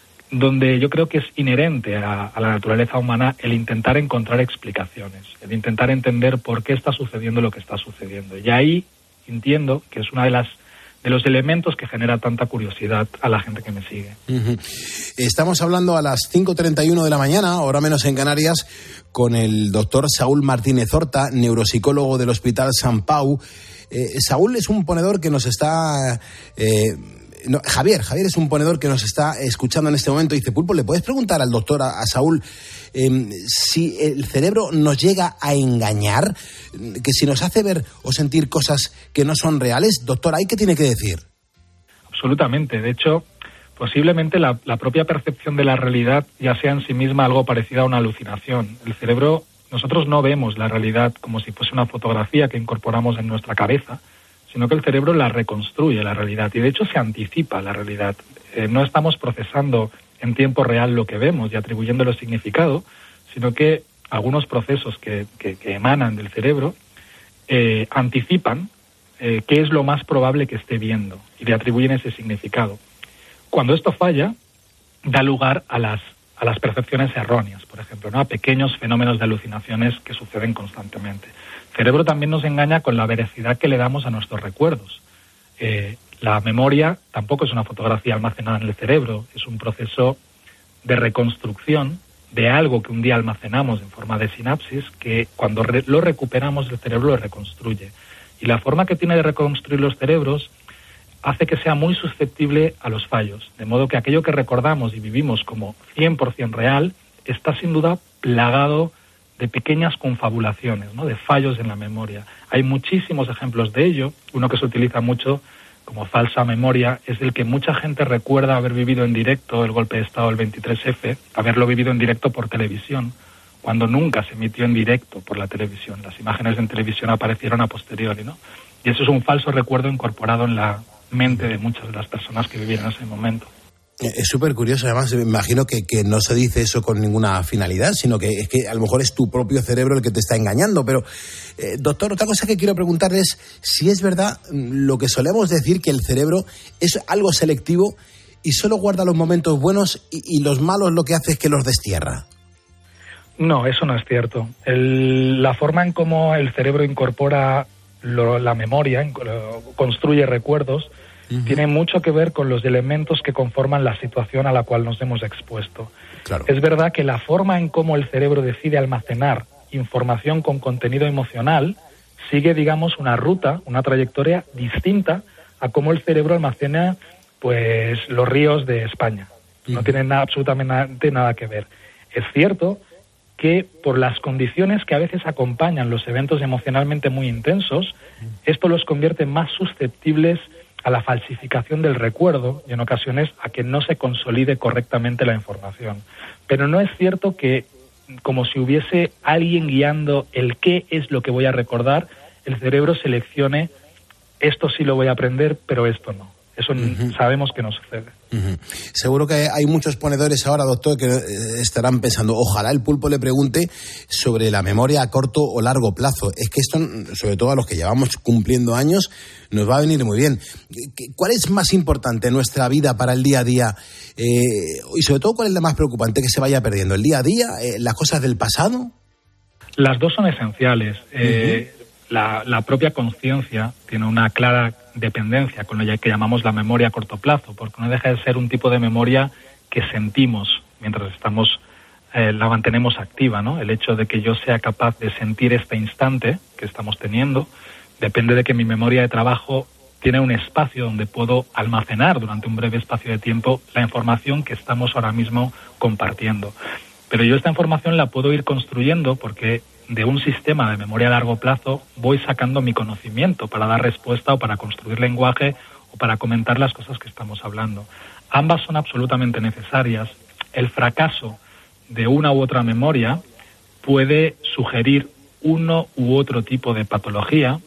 donde yo creo que es inherente a, a la naturaleza humana el intentar encontrar explicaciones, el intentar entender por qué está sucediendo lo que está sucediendo. Y ahí entiendo que es una de las de los elementos que genera tanta curiosidad a la gente que me sigue. Uh-huh. Estamos hablando a las cinco treinta y uno de la mañana, hora menos en Canarias, con el doctor Saúl Martínez Horta, neuropsicólogo del Hospital Sant Pau. Eh, Saúl es un ponedor que nos está... Eh, No, Javier, Javier es un ponedor que nos está escuchando en este momento y dice, Pulpo, ¿le puedes preguntar al doctor, a, a Saúl, eh, si el cerebro nos llega a engañar, que si nos hace ver o sentir cosas que no son reales? Doctor, ¿ahí qué tiene que decir? Absolutamente. De hecho, posiblemente la, la propia percepción de la realidad ya sea en sí misma algo parecido a una alucinación. El cerebro, nosotros no vemos la realidad como si fuese una fotografía que incorporamos en nuestra cabeza, sino que el cerebro la reconstruye, la realidad, y de hecho se anticipa la realidad. Eh, no estamos procesando en tiempo real lo que vemos y atribuyéndole significado, sino que algunos procesos que, que, que emanan del cerebro eh, anticipan eh, qué es lo más probable que esté viendo y le atribuyen ese significado. Cuando esto falla, da lugar a las, a las percepciones erróneas, por ejemplo, ¿no? A pequeños fenómenos de alucinaciones que suceden constantemente. El cerebro también nos engaña con la veracidad que le damos a nuestros recuerdos. Eh, la memoria tampoco es una fotografía almacenada en el cerebro, es un proceso de reconstrucción de algo que un día almacenamos en forma de sinapsis, que cuando re- lo recuperamos el cerebro lo reconstruye. Y la forma que tiene de reconstruir los cerebros hace que sea muy susceptible a los fallos, de modo que aquello que recordamos y vivimos como cien por ciento real está sin duda plagado de pequeñas confabulaciones, ¿no? De fallos en la memoria. Hay muchísimos ejemplos de ello. Uno que se utiliza mucho como falsa memoria es el que mucha gente recuerda haber vivido en directo el golpe de Estado del veintitrés efe, haberlo vivido en directo por televisión, cuando nunca se emitió en directo por la televisión. Las imágenes en televisión aparecieron a posteriori, ¿no? Y eso es un falso recuerdo incorporado en la mente de muchas de las personas que vivían en ese momento. Es súper curioso, además, me imagino que, que no se dice eso con ninguna finalidad, sino que es que a lo mejor es tu propio cerebro el que te está engañando. Pero, eh, doctor, otra cosa que quiero preguntarle es si es verdad lo que solemos decir, que el cerebro es algo selectivo y solo guarda los momentos buenos y, y los malos lo que hace es que los destierra. No, eso no es cierto. El, la forma en cómo el cerebro incorpora lo, la memoria, lo, construye recuerdos, Uh-huh. tiene mucho que ver con los elementos que conforman la situación a la cual nos hemos expuesto. Claro. Es verdad que la forma en cómo el cerebro decide almacenar información con contenido emocional sigue, digamos, una ruta, una trayectoria distinta a cómo el cerebro almacena, pues, los ríos de España. Uh-huh. No tiene nada, absolutamente nada que ver. Es cierto que por las condiciones que a veces acompañan los eventos emocionalmente muy intensos, uh-huh. esto los convierte más susceptibles a la falsificación del recuerdo y en ocasiones a que no se consolide correctamente la información. Pero no es cierto que, como si hubiese alguien guiando el qué es lo que voy a recordar, el cerebro seleccione esto sí lo voy a aprender, pero esto no. Eso Uh-huh. sabemos que no sucede. Uh-huh. Seguro que hay muchos ponedores ahora, doctor, que eh, estarán pensando, ojalá el pulpo le pregunte sobre la memoria a corto o largo plazo. Es que esto, sobre todo a los que llevamos cumpliendo años, nos va a venir muy bien. ¿Cuál es más importante en nuestra vida para el día a día? Eh, y sobre todo, ¿cuál es la más preocupante que se vaya perdiendo? ¿El día a día? Eh, ¿Las cosas del pasado? Las dos son esenciales. Uh-huh. Eh, la, la propia conciencia tiene una clara dependencia con lo que llamamos la memoria a corto plazo, porque no deja de ser un tipo de memoria que sentimos mientras estamos, eh, la mantenemos activa, ¿no? El hecho de que yo sea capaz de sentir este instante que estamos teniendo depende de que mi memoria de trabajo tiene un espacio donde puedo almacenar durante un breve espacio de tiempo la información que estamos ahora mismo compartiendo. Pero yo esta información la puedo ir construyendo porque de un sistema de memoria a largo plazo voy sacando mi conocimiento para dar respuesta o para construir lenguaje o para comentar las cosas que estamos hablando. Ambas son absolutamente necesarias. El fracaso de una u otra memoria puede sugerir uno u otro tipo de patología.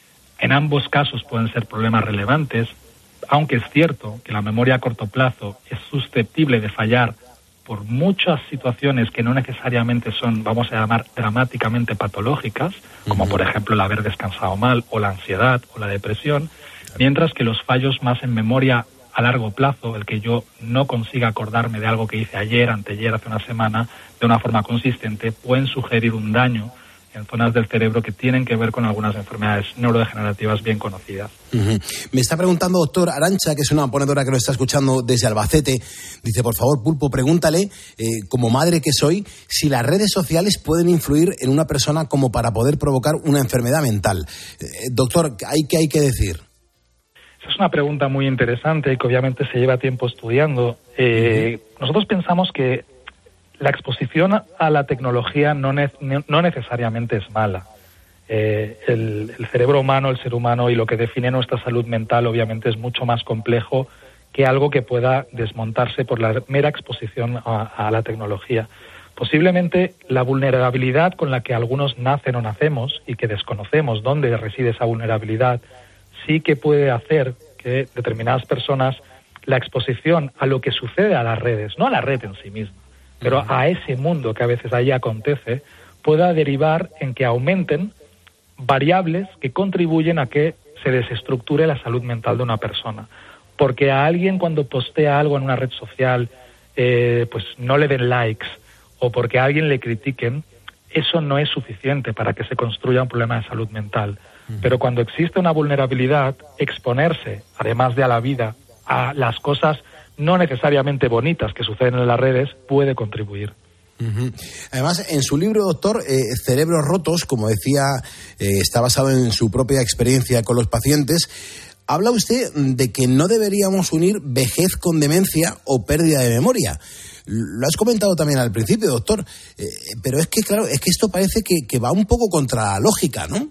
En ambos casos pueden ser problemas relevantes, aunque es cierto que la memoria a corto plazo es susceptible de fallar por muchas situaciones que no necesariamente son, vamos a llamar, dramáticamente patológicas, como por ejemplo el haber descansado mal, o la ansiedad, o la depresión, mientras que los fallos más en memoria a largo plazo, el que yo no consiga acordarme de algo que hice ayer, anteayer, hace una semana, de una forma consistente, pueden sugerir un daño en zonas del cerebro que tienen que ver con algunas enfermedades neurodegenerativas bien conocidas. Uh-huh. Me está preguntando doctor Arantxa, que es una ponedora que nos está escuchando desde Albacete, dice, por favor, Pulpo, pregúntale, eh, como madre que soy, si las redes sociales pueden influir en una persona como para poder provocar una enfermedad mental. Eh, doctor, ¿hay, ¿qué hay que decir? Esa es una pregunta muy interesante y que obviamente se lleva tiempo estudiando. Eh, uh-huh. Nosotros pensamos que la exposición a la tecnología no, ne- no necesariamente es mala. Eh, el, el cerebro humano, el ser humano y lo que define nuestra salud mental obviamente es mucho más complejo que algo que pueda desmontarse por la mera exposición a, a la tecnología. Posiblemente la vulnerabilidad con la que algunos nacen o nacemos y que desconocemos dónde reside esa vulnerabilidad sí que puede hacer que determinadas personas la exposición a lo que sucede a las redes, no a la red en sí misma, pero a ese mundo que a veces ahí acontece, pueda derivar en que aumenten variables que contribuyen a que se desestructure la salud mental de una persona. Porque a alguien cuando postea algo en una red social, eh, pues no le den likes, o porque a alguien le critiquen, eso no es suficiente para que se construya un problema de salud mental. Pero cuando existe una vulnerabilidad, exponerse, además de a la vida, a las cosas no necesariamente bonitas que suceden en las redes, puede contribuir. Uh-huh. Además, en su libro, doctor, eh, Cerebros Rotos, como decía, eh, está basado en su propia experiencia con los pacientes. Habla usted de que no deberíamos unir vejez con demencia o pérdida de memoria. Lo has comentado también al principio, doctor, eh, pero es que, claro, es que esto parece que, que va un poco contra la lógica, ¿no?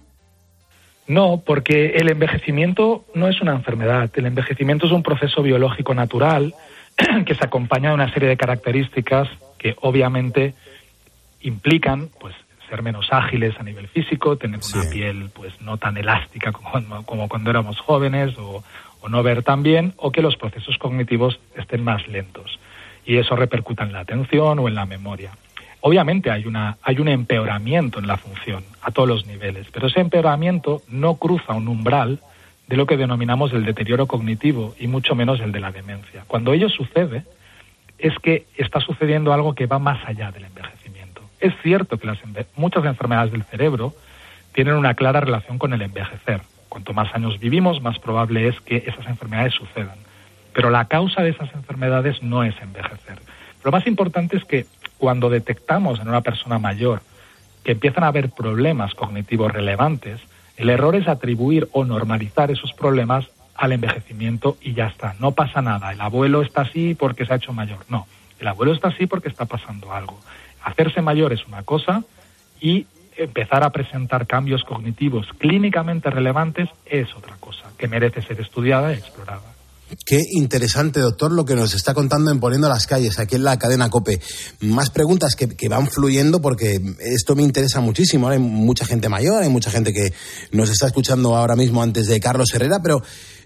No, porque el envejecimiento no es una enfermedad. El envejecimiento es un proceso biológico natural que se acompaña de una serie de características que obviamente implican, pues, ser menos ágiles a nivel físico, tener una sí. piel, pues, no tan elástica como, como cuando éramos jóvenes, o, o no ver tan bien, o que los procesos cognitivos estén más lentos. Y eso repercuta en la atención o en la memoria. Obviamente hay una hay un empeoramiento en la función a todos los niveles, pero ese empeoramiento no cruza un umbral de lo que denominamos el deterioro cognitivo y mucho menos el de la demencia. Cuando ello sucede, es que está sucediendo algo que va más allá del envejecimiento. Es cierto que las enve- muchas enfermedades del cerebro tienen una clara relación con el envejecer. Cuanto más años vivimos, más probable es que esas enfermedades sucedan. Pero la causa de esas enfermedades no es envejecer. Lo más importante es que cuando detectamos en una persona mayor que empiezan a haber problemas cognitivos relevantes, el error es atribuir o normalizar esos problemas al envejecimiento y ya está. No pasa nada. El abuelo está así porque se ha hecho mayor. No, el abuelo está así porque está pasando algo. Hacerse mayor es una cosa y empezar a presentar cambios cognitivos clínicamente relevantes es otra cosa, que merece ser estudiada y explorada. Qué interesante, doctor, lo que nos está contando en Poniendo las Calles, aquí en la cadena COPE. Más preguntas que, que van fluyendo porque esto me interesa muchísimo. Ahora hay mucha gente mayor, hay mucha gente que nos está escuchando ahora mismo antes de Carlos Herrera, pero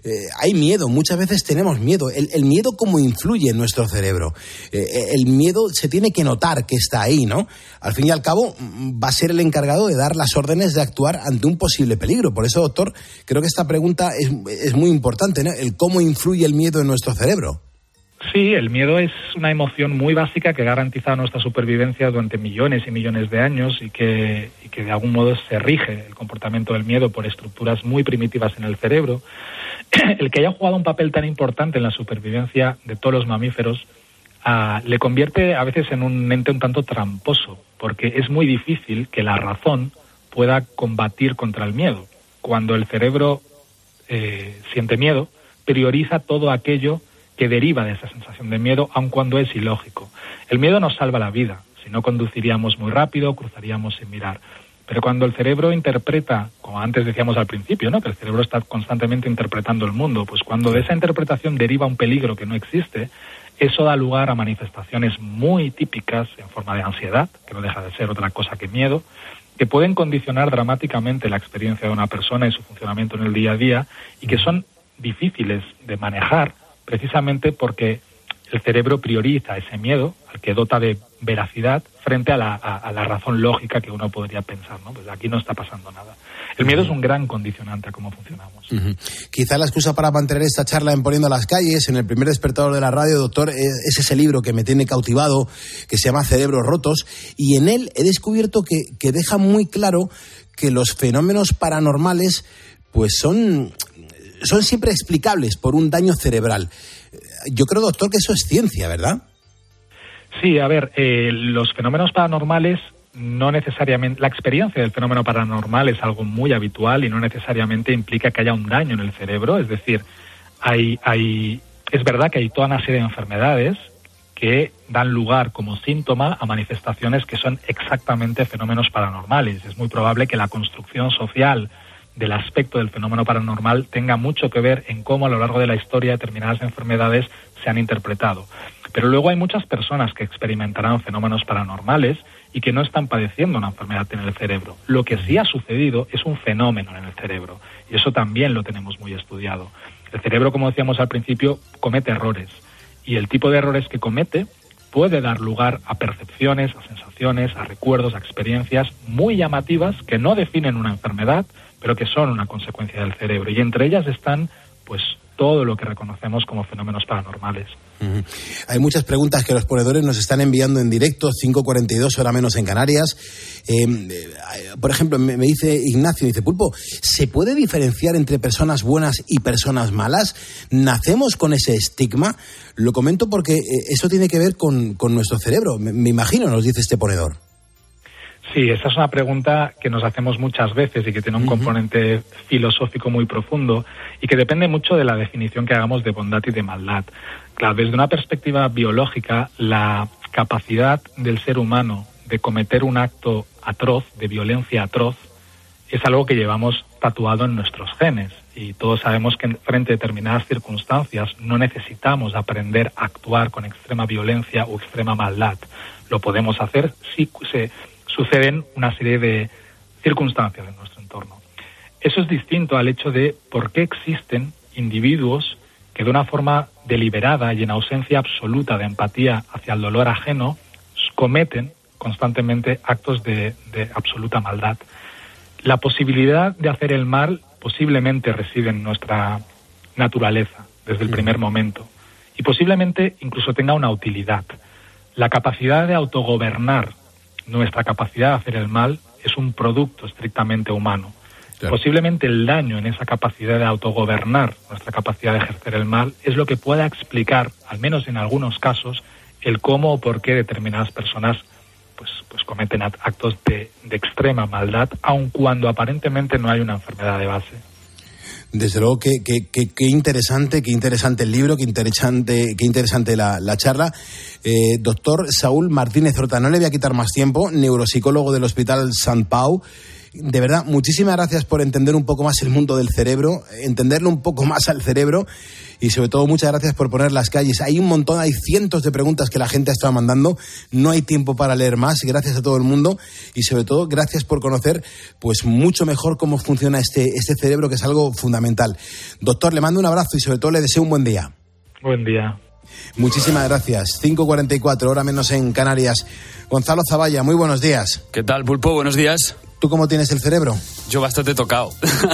eh, hay miedo, muchas veces tenemos miedo. El, el miedo, ¿cómo influye en nuestro cerebro? Eh, el miedo se tiene que notar que está ahí, ¿no? Al fin y al cabo, va a ser el encargado de dar las órdenes de actuar ante un posible peligro. Por eso, doctor, creo que esta pregunta es, es muy importante, ¿no? El cómo influye el miedo en nuestro cerebro. Sí, el miedo es una emoción muy básica que garantiza nuestra supervivencia durante millones y millones de años y que, y que de algún modo se rige el comportamiento del miedo por estructuras muy primitivas en el cerebro. El que haya jugado un papel tan importante en la supervivencia de todos los mamíferos uh, le convierte a veces en un ente un tanto tramposo, porque es muy difícil que la razón pueda combatir contra el miedo. Cuando el cerebro eh, siente miedo, prioriza todo aquello que deriva de esa sensación de miedo, aun cuando es ilógico. El miedo nos salva la vida, si no conduciríamos muy rápido, cruzaríamos sin mirar. Pero cuando el cerebro interpreta, como antes decíamos al principio, ¿no?, que el cerebro está constantemente interpretando el mundo, pues cuando de esa interpretación deriva un peligro que no existe, eso da lugar a manifestaciones muy típicas en forma de ansiedad, que no deja de ser otra cosa que miedo, que pueden condicionar dramáticamente la experiencia de una persona y su funcionamiento en el día a día, y que son difíciles de manejar, precisamente porque el cerebro prioriza ese miedo, al que dota de veracidad, frente a la, a, a la razón lógica que uno podría pensar, ¿no? Pues aquí no está pasando nada. El miedo uh-huh. es un gran condicionante a cómo funcionamos. Uh-huh. Quizá la excusa para mantener esta charla en Poniendo las Calles, en el primer despertador de la radio, doctor, es ese libro que me tiene cautivado, que se llama Cerebros Rotos, y en él he descubierto que, que deja muy claro que los fenómenos paranormales pues son... son siempre explicables por un daño cerebral. Yo creo, doctor, que eso es ciencia, ¿verdad? Sí, a ver, eh, los fenómenos paranormales no necesariamente... La experiencia del fenómeno paranormal es algo muy habitual y no necesariamente implica que haya un daño en el cerebro. Es decir, hay, hay, es verdad que hay toda una serie de enfermedades que dan lugar como síntoma a manifestaciones que son exactamente fenómenos paranormales. Es muy probable que la construcción social del aspecto del fenómeno paranormal tenga mucho que ver en cómo a lo largo de la historia determinadas enfermedades se han interpretado. Pero luego hay muchas personas que experimentarán fenómenos paranormales y que no están padeciendo una enfermedad en el cerebro. Lo que sí ha sucedido es un fenómeno en el cerebro, y eso también lo tenemos muy estudiado. El cerebro, como decíamos al principio, comete errores, y el tipo de errores que comete puede dar lugar a percepciones, a sensaciones, a recuerdos, a experiencias muy llamativas que no definen una enfermedad, pero que son una consecuencia del cerebro. Y entre ellas están, pues, todo lo que reconocemos como fenómenos paranormales. Uh-huh. Hay muchas preguntas que los ponedores nos están enviando en directo, cinco cuarenta y dos, hora menos en Canarias. Eh, eh, por ejemplo, me, me dice Ignacio, dice, Pulpo, ¿se puede diferenciar entre personas buenas y personas malas? ¿Nacemos con ese estigma? Lo comento porque eh, eso tiene que ver con, con nuestro cerebro, me, me imagino, nos dice este ponedor. Sí, esa es una pregunta que nos hacemos muchas veces y que tiene un uh-huh. componente filosófico muy profundo y que depende mucho de la definición que hagamos de bondad y de maldad. Claro, desde una perspectiva biológica, la capacidad del ser humano de cometer un acto atroz, de violencia atroz, es algo que llevamos tatuado en nuestros genes. Y todos sabemos que frente a determinadas circunstancias no necesitamos aprender a actuar con extrema violencia o extrema maldad. Lo podemos hacer si se... suceden una serie de circunstancias en nuestro entorno. Eso es distinto al hecho de por qué existen individuos que de una forma deliberada y en ausencia absoluta de empatía hacia el dolor ajeno cometen constantemente actos de, de absoluta maldad. La posibilidad de hacer el mal posiblemente reside en nuestra naturaleza desde el primer momento y posiblemente incluso tenga una utilidad. La capacidad de autogobernar nuestra capacidad de hacer el mal es un producto estrictamente humano. Claro. Posiblemente el daño en esa capacidad de autogobernar nuestra capacidad de ejercer el mal es lo que pueda explicar, al menos en algunos casos, el cómo o por qué determinadas personas pues, pues cometen actos de, de extrema maldad, aun cuando aparentemente no hay una enfermedad de base. Desde luego, qué que, que, que interesante, qué interesante el libro, qué interesante, qué interesante la, la charla. Eh, doctor Saúl Martínez Horta, no le voy a quitar más tiempo, neuropsicólogo del Hospital Sant Pau De verdad, muchísimas gracias por entender un poco más el mundo del cerebro, entenderlo un poco más al cerebro y sobre todo muchas gracias por poner las calles. Hay un montón, hay cientos de preguntas que la gente ha estado mandando, no hay tiempo para leer más, gracias a todo el mundo y sobre todo gracias por conocer pues mucho mejor cómo funciona este, este cerebro, que es algo fundamental. Doctor, le mando un abrazo y sobre todo le deseo un buen día. Buen día. Muchísimas gracias. cinco cuarenta y cuatro, hora menos en Canarias. Gonzalo Zavalla, muy buenos días. ¿Qué tal, Pulpo? Buenos días. ¿Tú cómo tienes el cerebro? Yo bastante tocado.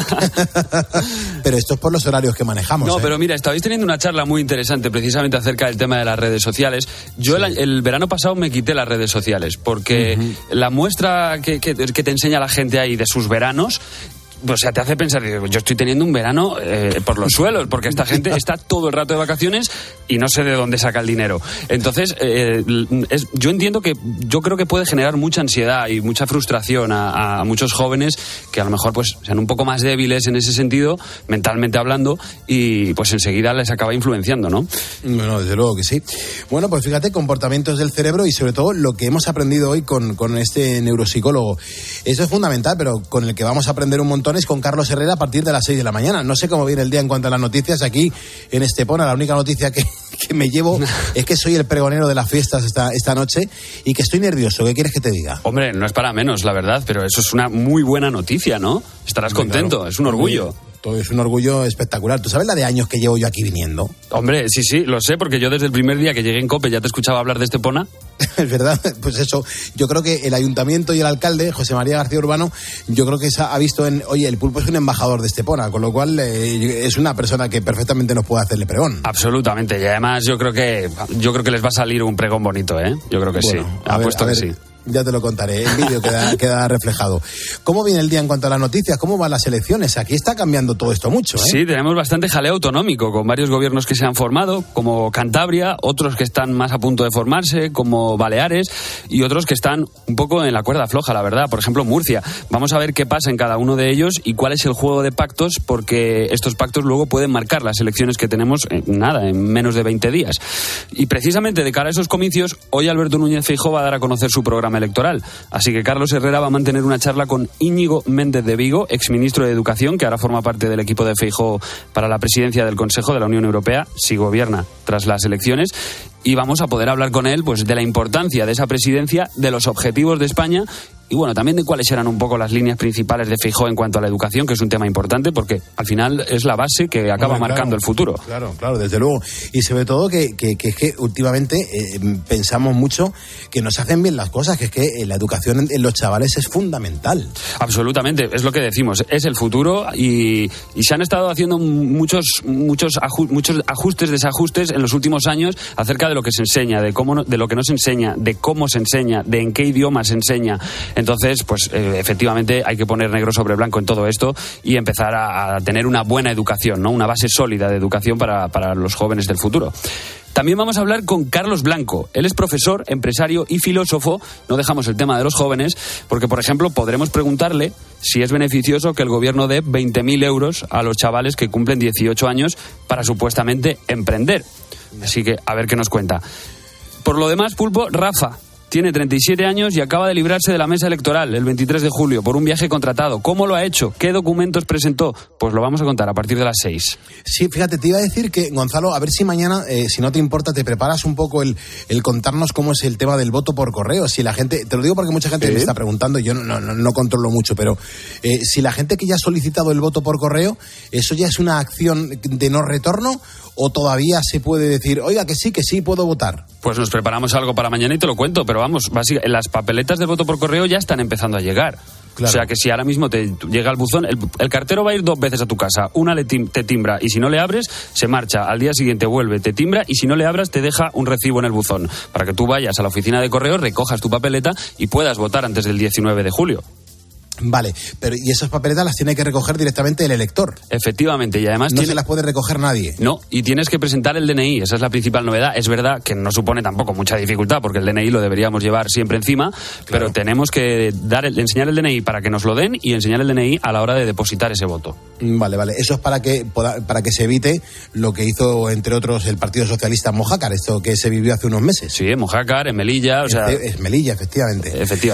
Pero esto es por los horarios que manejamos. No, ¿eh? pero mira, estabais teniendo una charla muy interesante precisamente acerca del tema de las redes sociales. Yo sí. el, el verano pasado me quité las redes sociales porque uh-huh. la muestra que, que, que te enseña la gente ahí de sus veranos... O sea, te hace pensar, yo estoy teniendo un verano eh, por los suelos, porque esta gente está todo el rato de vacaciones y no sé de dónde saca el dinero. Entonces, eh, es, yo entiendo que, yo creo que puede generar mucha ansiedad y mucha frustración a, a muchos jóvenes que a lo mejor pues sean un poco más débiles en ese sentido, mentalmente hablando, y pues enseguida les acaba influenciando, ¿no? Bueno, desde luego que sí. Bueno, pues fíjate, comportamientos del cerebro y sobre todo lo que hemos aprendido hoy con, con este neuropsicólogo. Eso es fundamental, pero con el que vamos a aprender un montón es con Carlos Herrera a partir de las seis de la mañana. No sé cómo viene el día en cuanto a las noticias aquí en Estepona. La única noticia que, que me llevo es que soy el pregonero de las fiestas esta, esta noche y que estoy nervioso. ¿Qué quieres que te diga? Hombre, no es para menos, la verdad, pero eso es una muy buena noticia, ¿no? Estarás Hombre, contento, claro. Es un orgullo. Todo es un orgullo espectacular. ¿Tú sabes la de años que llevo yo aquí viniendo? Hombre, sí, sí, lo sé, porque yo desde el primer día que llegué en COPE ya te escuchaba hablar de Estepona. Es verdad, pues eso, yo creo que el ayuntamiento y el alcalde, José María García Urbano, yo creo que ha visto en, oye, el Pulpo es un embajador de Estepona, con lo cual eh, es una persona que perfectamente nos puede hacerle pregón. Absolutamente, y además yo creo que yo creo que les va a salir un pregón bonito, ¿eh? Yo creo que bueno, sí, a apuesto ver, que a ver. sí. Ya te lo contaré, el vídeo queda, queda reflejado. ¿Cómo viene el día en cuanto a las noticias? ¿Cómo van las elecciones? Aquí está cambiando todo esto mucho, ¿eh? Sí, tenemos bastante jaleo autonómico, con varios gobiernos que se han formado, como Cantabria, otros que están más a punto de formarse, como Baleares, y otros que están un poco en la cuerda floja, la verdad. Por ejemplo, Murcia. Vamos a ver qué pasa en cada uno de ellos y cuál es el juego de pactos, porque estos pactos luego pueden marcar las elecciones que tenemos, en nada, en menos de veinte días. Y precisamente de cara a esos comicios, hoy Alberto Núñez Feijóo va a dar a conocer su programa electoral. Así que Carlos Herrera va a mantener una charla con Íñigo Méndez de Vigo, exministro de Educación, que ahora forma parte del equipo de Feijóo para la presidencia del Consejo de la Unión Europea, si gobierna tras las elecciones. Y vamos a poder hablar con él pues de la importancia de esa presidencia, de los objetivos de España y bueno, también de cuáles eran un poco las líneas principales de Feijóo en cuanto a la educación, que es un tema importante porque al final es la base que acaba Hombre, marcando claro, el futuro. Claro, claro, desde luego. Y sobre todo que, que, que es que últimamente eh, pensamos mucho que nos hacen bien las cosas, que es que la educación en, en los chavales es fundamental. Absolutamente, es lo que decimos, es el futuro y, y se han estado haciendo muchos, muchos, aju, muchos ajustes, desajustes en los últimos años acerca de lo que se enseña, de cómo, de lo que no se enseña, de cómo se enseña, de en qué idioma se enseña. Entonces, pues eh, efectivamente hay que poner negro sobre blanco en todo esto y empezar a, a tener una buena educación, ¿no? Una base sólida de educación para, para los jóvenes del futuro. También vamos a hablar con Carlos Blanco. Él es profesor, empresario y filósofo. No dejamos el tema de los jóvenes porque, por ejemplo, podremos preguntarle si es beneficioso que el gobierno dé veinte mil euros a los chavales que cumplen dieciocho años para supuestamente emprender. Así que, a ver qué nos cuenta. Por lo demás, Pulpo, Rafa tiene treinta y siete años y acaba de librarse de la mesa electoral el veintitrés de julio por un viaje contratado. ¿Cómo lo ha hecho? ¿Qué documentos presentó? Pues lo vamos a contar a partir de las seis. Sí, fíjate, te iba a decir que, Gonzalo, a ver si mañana, eh, si no te importa, te preparas un poco el, el contarnos cómo es el tema del voto por correo. Si la gente, te lo digo porque mucha gente ¿Sí? me está preguntando, yo no, no, no controlo mucho, pero eh, si la gente que ya ha solicitado el voto por correo, ¿eso ya es una acción de no retorno o todavía se puede decir, oiga, que sí, que sí, puedo votar? Pues nos preparamos algo para mañana y te lo cuento, pero vamos, básicamente, las papeletas del voto por correo ya están empezando a llegar. Claro. O sea que si ahora mismo te llega el buzón, el, el cartero va a ir dos veces a tu casa. Una le tim, te timbra y si no le abres, se marcha. Al día siguiente vuelve, te timbra y si no le abras, te deja un recibo en el buzón. Para que tú vayas a la oficina de correos, recojas tu papeleta y puedas votar antes del diecinueve de julio. Vale, pero y esas papeletas las tiene que recoger directamente el elector. Efectivamente, y además... No tiene... se las puede recoger nadie. No, y tienes que presentar el D N I, esa es la principal novedad. Es verdad que no supone tampoco mucha dificultad, porque el D N I lo deberíamos llevar siempre encima, claro. Pero tenemos que dar el, enseñar el D N I para que nos lo den y enseñar el D N I a la hora de depositar ese voto. Vale, vale, eso es para que, para que se evite lo que hizo, entre otros, el Partido Socialista en Mojácar, esto que se vivió hace unos meses. Sí, en Mojácar, en Melilla, o sea... Es Melilla, efectivamente. Efectivamente.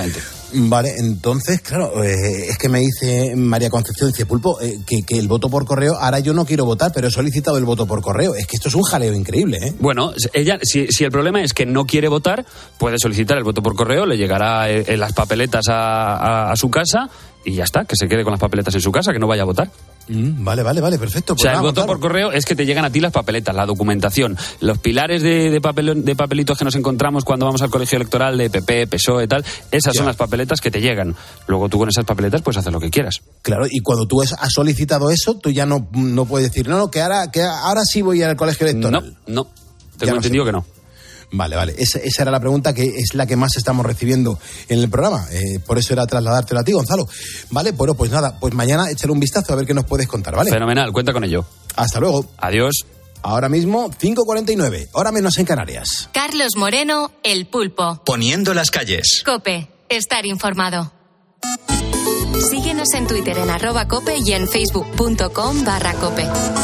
Vale, entonces, claro, eh, es que me dice María Concepción, dice, Pulpo, eh, que, que el voto por correo, ahora yo no quiero votar, pero he solicitado el voto por correo. Es que esto es un jaleo increíble, ¿eh? Bueno, ella, si, si el problema es que no quiere votar, puede solicitar el voto por correo, le llegará en, en las papeletas a, a, a su casa y ya está, que se quede con las papeletas en su casa, que no vaya a votar. Mm, vale, vale, vale, perfecto. Pues o sea, nada, el voto claro. por correo es que te llegan a ti las papeletas, la documentación, los pilares de, de, papel, de papelitos que nos encontramos cuando vamos al colegio electoral de P P, P S O E, tal, esas ya. son las papeletas que te llegan. Luego tú con esas papeletas puedes hacer lo que quieras. Claro, y cuando tú has solicitado eso, tú ya no, no puedes decir, no, no, que ahora, que ahora sí voy al colegio electoral. No, no, tengo no entendido sé. que no. Vale, vale. Esa, esa era la pregunta que es la que más estamos recibiendo en el programa. Eh, por eso era trasladártela a ti, Gonzalo. Vale, bueno, pues nada, pues mañana échale un vistazo a ver qué nos puedes contar, ¿vale? Fenomenal, cuenta con ello. Hasta luego. Adiós. Ahora mismo, cinco cuarenta y nueve, hora menos en Canarias. Carlos Moreno, El Pulpo. Poniendo las calles. COPE, estar informado. Síguenos en Twitter en arroba COPE y en facebook.com barra COPE.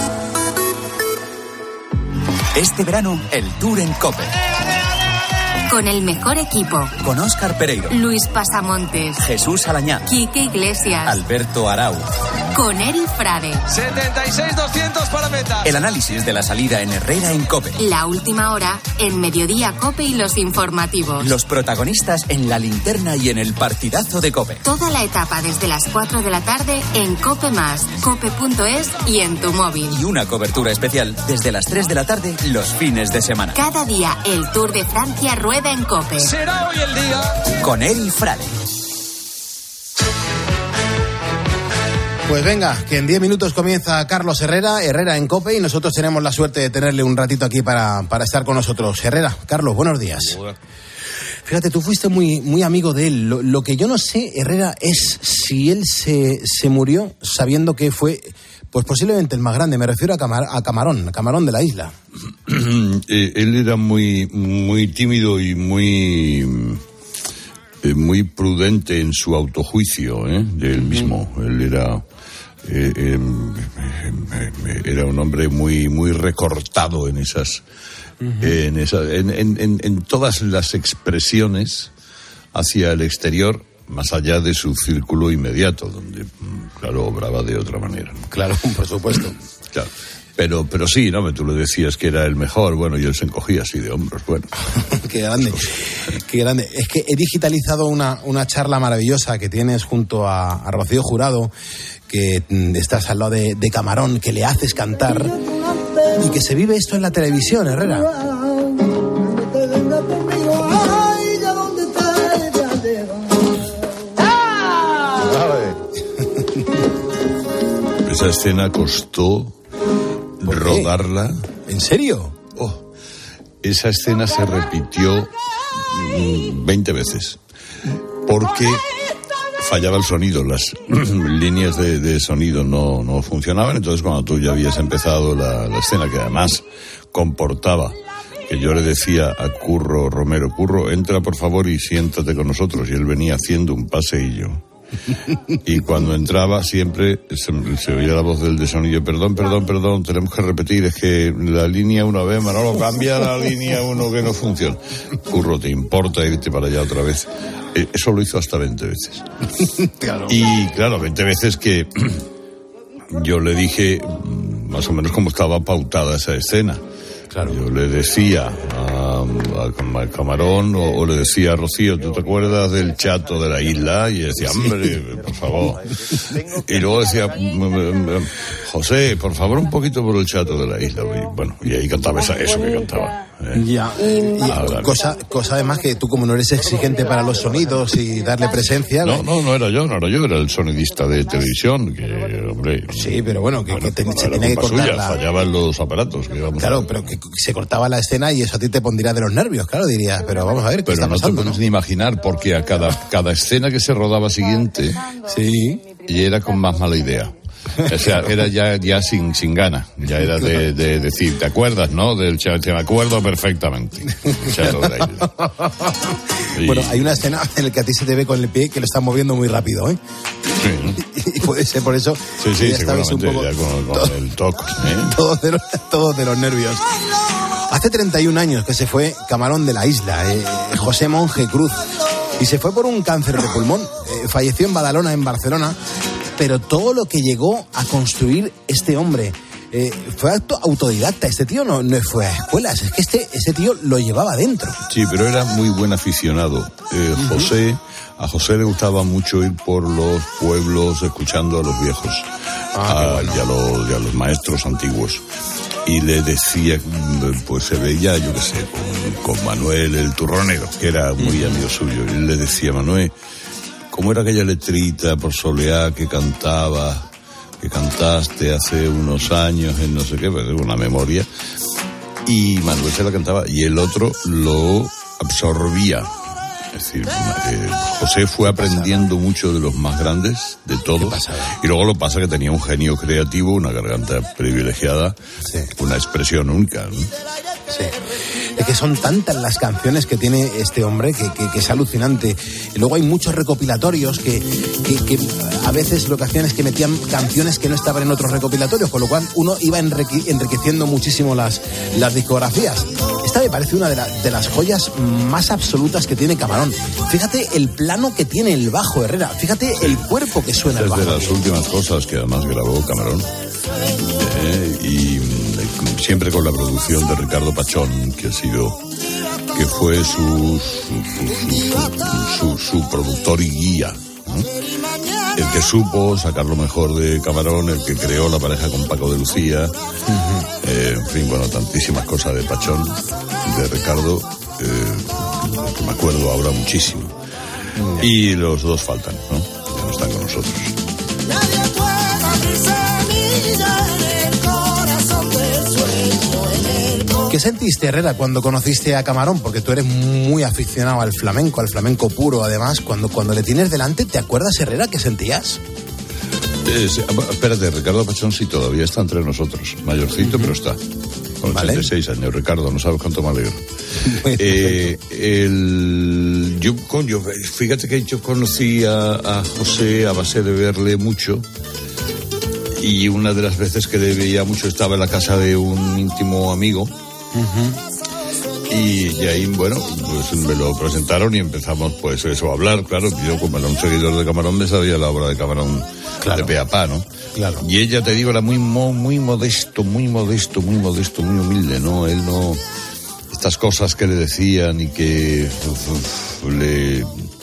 Este verano, el Tour en COPE. Con el mejor equipo. Con Óscar Pereiro. Luis Pasamontes. Jesús Alañá. Quique Iglesias. Alberto Arau. Con Eri Frade. setenta y seis doscientos para meta. El análisis de la salida en Herrera en COPE. La última hora en Mediodía COPE y los informativos. Los protagonistas en la linterna y en el partidazo de COPE. Toda la etapa desde las cuatro de la tarde en COPE más, cope punto es y en tu móvil. Y una cobertura especial desde las tres de la tarde los fines de semana. Cada día el Tour de Francia rueda en COPE. Será hoy el día. Con Eri Frade. Pues venga, que en diez minutos comienza Carlos Herrera, Herrera en COPE, y nosotros tenemos la suerte de tenerle un ratito aquí para, para estar con nosotros. Herrera, Carlos, buenos días. Buenas. Fíjate, tú fuiste muy, muy amigo de él. Lo, lo que yo no sé, Herrera, es si él se, se murió sabiendo que fue, pues posiblemente el más grande. Me refiero a, Camar, a Camarón, a Camarón de la Isla. eh, él era muy, muy tímido y muy... muy prudente en su autojuicio, ¿eh? De él mismo. Mm. Él era eh, eh, eh, era un hombre muy muy recortado en esas uh-huh. eh, en, esa, en, en, en todas las expresiones hacia el exterior, más allá de su círculo inmediato, donde claro obraba de otra manera. Claro, por supuesto. Claro. Pero, pero sí, ¿no? Tú le decías que era el mejor, bueno, y él se encogía así de hombros, bueno. Qué grande, qué grande. Es que he digitalizado una, una charla maravillosa que tienes junto a, a Rocío Jurado, que estás al lado de, de Camarón, que le haces cantar, y que se vive esto en la televisión, Herrera. Esa escena costó rodarla. ¿En serio? Oh, esa escena se repitió veinte veces porque fallaba el sonido, las líneas de, de sonido no, no funcionaban. Entonces cuando tú ya habías empezado la, la escena, que además comportaba que yo le decía a Curro Romero, Curro, entra por favor y siéntate con nosotros, y él venía haciendo un paseillo. Y cuando entraba siempre se, se oía la voz del de sonido, perdón, perdón, perdón, tenemos que repetir, es que la línea uno, ve, Manolo, cambia la línea uno que no funciona. Curro, ¿te importa irte para allá otra vez? Eso lo hizo hasta veinte veces. Claro. Y claro, veinte veces que yo le dije más o menos cómo estaba pautada esa escena. Claro. Yo le decía a, a Camarón o, o le decía a Rocío, ¿tú te acuerdas del Chato de la Isla? Y decía, hombre, por favor. Y luego decía, José, por favor, un poquito por el Chato de la Isla. Y bueno, y ahí cantaba esa, eso que cantaba. ¿eh? Ya. Y, y cosa, cosa además que tú, como no eres exigente para los sonidos y darle presencia... No, no, no era yo, no era yo, era el sonidista de televisión, que, hombre... Sí, pero bueno, que, bueno, que te, no, se tenía que cortar suya, la... fallaban los aparatos. Que claro, a... pero que se cortaba la escena y eso a ti te pondría de los nervios, claro, dirías, pero vamos a ver qué pero está no pasando. Pero no te puedes ni imaginar, porque a cada, cada escena que se rodaba siguiente, sí, y era con más mala idea. O sea, era ya, ya sin, sin gana. Ya era de, de decir, ¿te acuerdas, no? Del Chato, me acuerdo perfectamente. El Chato de la Isla. Y... Bueno, hay una escena en la que a ti se te ve con el pie que lo estás moviendo muy rápido, ¿eh? Sí, ¿no? Y puede ser por eso. Sí, sí, ya seguramente, un poco... ya con, con todo, el toque. ¿eh? Todos de, los, todos de los nervios. Hace treinta y un años que se fue Camarón de la Isla, eh, José Monje Cruz. Y se fue por un cáncer de pulmón. Eh, falleció en Badalona, en Barcelona. Pero todo lo que llegó a construir este hombre... Eh, fue auto, autodidacta, este tío no, no fue a escuelas, es que este, este tío lo llevaba dentro. Sí, pero era muy buen aficionado. Eh, uh-huh. José, a José le gustaba mucho ir por los pueblos escuchando a los viejos, ah, a, bueno. y, a los, y a los maestros antiguos. Y le decía, pues se veía, yo qué sé, con, con Manuel el turronero, que era muy uh-huh. amigo suyo, y le decía, Manuel, ¿cómo era aquella letrita por Soleá que cantaba... que cantaste hace unos años en no sé qué, pues una memoria, y Manuel se la cantaba y el otro lo absorbía. Es decir, eh, José fue aprendiendo mucho de los más grandes, de todos, y luego lo pasa que tenía un genio creativo, una garganta privilegiada, sí. una expresión única, ¿no? Sí. Es que son tantas las canciones que tiene este hombre que, que, que es alucinante. Y luego hay muchos recopilatorios que, que, que a veces lo que hacían es que metían canciones que no estaban en otros recopilatorios, con lo cual uno iba enrique, enriqueciendo muchísimo las, las discografías. Esta me parece una de, la, de las joyas más absolutas que tiene Camarón. Fíjate el plano que tiene el bajo, Herrera. Fíjate sí. el cuerpo que suena el bajo. Es de las últimas cosas que además grabó Camarón. Eh, y siempre con la producción de Ricardo Pachón, que ha sido, que fue su su, su, su, su, su productor y guía, ¿no? El que supo sacar lo mejor de Camarón, el que creó la pareja con Paco de Lucía, uh-huh. eh, en fin, bueno, tantísimas cosas de Pachón, de Ricardo, eh, que me acuerdo ahora muchísimo. Uh-huh. Y los dos faltan, ¿no? Ya no están con nosotros. Nadie puede abrirse en el corazón del sueño, en el corazón. ¿Qué sentiste, Herrera, cuando conociste a Camarón? Porque tú eres muy aficionado al flamenco, al flamenco puro, además. Cuando, cuando le tienes delante, ¿te acuerdas, Herrera, qué sentías? Eh, espérate, Ricardo Pachón sí todavía está entre nosotros. Mayorcito, uh-huh. pero está. Con ochenta y seis años, Ricardo, no sabes cuánto me alegro. eh, el, yo, coño, fíjate que yo conocí a, a José a base de verle mucho. Y una de las veces que le veía mucho estaba en la casa de un íntimo amigo. Uh-huh. Y, y ahí, bueno, pues me lo presentaron y empezamos, pues, eso, a hablar. Claro, yo como era un seguidor de Camarón, me sabía la obra de Camarón claro. de pe a pa, ¿no? Claro. Y ella, te digo, era muy, muy modesto, muy modesto, muy modesto, muy humilde, ¿no? Él no... Estas cosas que le decían y que uf, uf, le,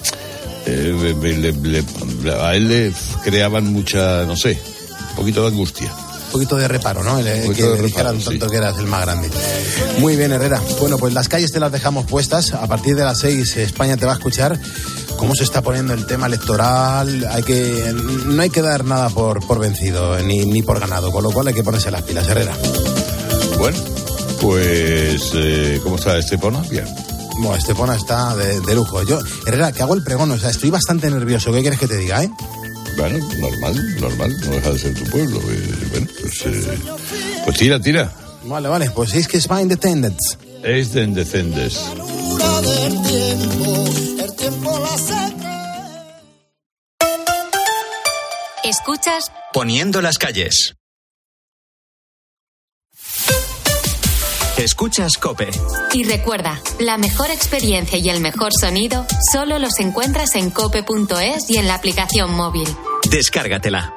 eh, le, le, le... A él le creaban mucha, no sé, un poquito de angustia. Un poquito de reparo, ¿no? El, el que le dijeran tanto sí. que eras el más grande. Muy bien, Herrera. Bueno, pues las calles te las dejamos puestas. A partir de las seis, España te va a escuchar. Cómo se está poniendo el tema electoral. Hay que, no hay que dar nada por, por vencido, ni, ni por ganado. Con lo cual hay que ponerse las pilas, Herrera. Bueno, pues, eh, ¿cómo está Estepona? Bien. Bueno, Estepona está de, de lujo. Yo, Herrera, que hago el pregón, o sea, estoy bastante nervioso. ¿Qué quieres que te diga, eh? Bueno, normal, normal, no deja de ser tu pueblo. Eh, bueno, pues, eh, pues tira, tira. Vale, vale, pues es que es más indecendents. Es de indecendents. Escuchas Poniendo las calles. Escuchas COPE. Y recuerda, la mejor experiencia y el mejor sonido solo los encuentras en cope punto es y en la aplicación móvil. Descárgatela.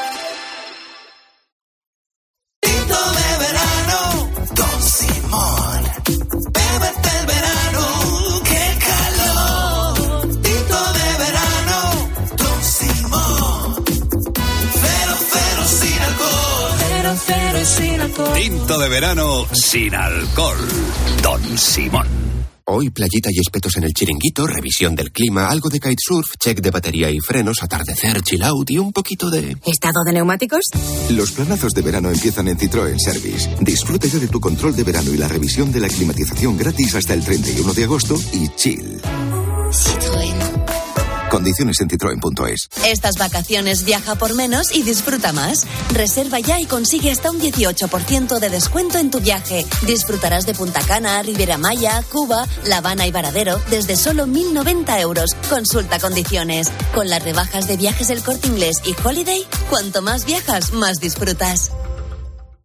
Tinto de verano, Don Simón. Bébete el verano, qué calor. Tinto de verano, Don Simón. Cero, cero sin alcohol. Cero, cero y sin alcohol. Tinto de verano sin alcohol. Don Simón. Hoy playita y espetos en el chiringuito, revisión del clima, algo de kitesurf, check de batería y frenos, atardecer, chill out y un poquito de... ¿Estado de neumáticos? Los planazos de verano empiezan en Citroën Service. Disfruta ya de tu control de verano y la revisión de la climatización gratis hasta el treinta y uno de agosto y chill. Citroën. Condiciones en citroen punto es. Estas vacaciones viaja por menos y disfruta más. Reserva ya y consigue hasta un dieciocho por ciento de descuento en tu viaje. Disfrutarás de Punta Cana, Riviera Maya, Cuba, La Habana y Varadero desde solo mil noventa euros. Consulta condiciones. Con las rebajas de Viajes El Corte Inglés y Holiday, cuanto más viajas, más disfrutas.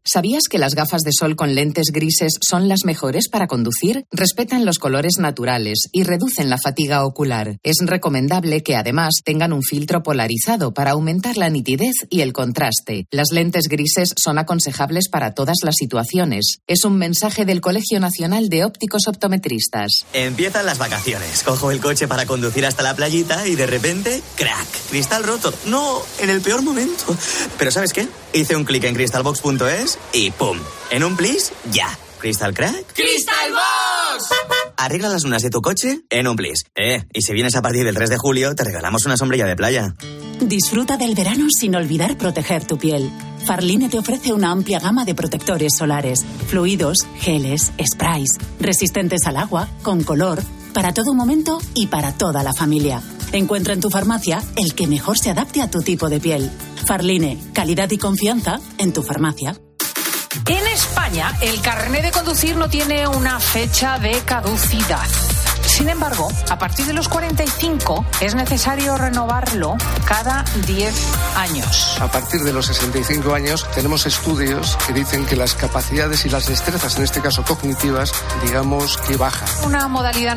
¿Sabías que las gafas de sol con lentes grises son las mejores para conducir? Respetan los colores naturales y reducen la fatiga ocular. Es recomendable que además tengan un filtro polarizado para aumentar la nitidez y el contraste. Las lentes grises son aconsejables para todas las situaciones. Es un mensaje del Colegio Nacional de Ópticos Optometristas. Empiezan las vacaciones. Cojo el coche para conducir hasta la playita y de repente, ¡crack! Cristal roto. No, en el peor momento. Pero ¿sabes qué? Hice un clic en crystalbox punto es y ¡pum! En un plis, ya. ¿Crystal crack? ¡Crystalbox! Arregla las lunas de tu coche en un plis. Eh, y si vienes a partir del tres de julio, te regalamos una sombrilla de playa. Disfruta del verano sin olvidar proteger tu piel. Farline te ofrece una amplia gama de protectores solares, fluidos, geles, sprays, resistentes al agua, con color, para todo momento y para toda la familia. Encuentra en tu farmacia el que mejor se adapte a tu tipo de piel. Farline, calidad y confianza en tu farmacia. En España, el carné de conducir no tiene una fecha de caducidad. Sin embargo, a partir de los cuarenta y cinco es necesario renovarlo cada diez años. A partir de los sesenta y cinco años tenemos estudios que dicen que las capacidades y las destrezas, en este caso cognitivas, digamos que bajan. Una modalidad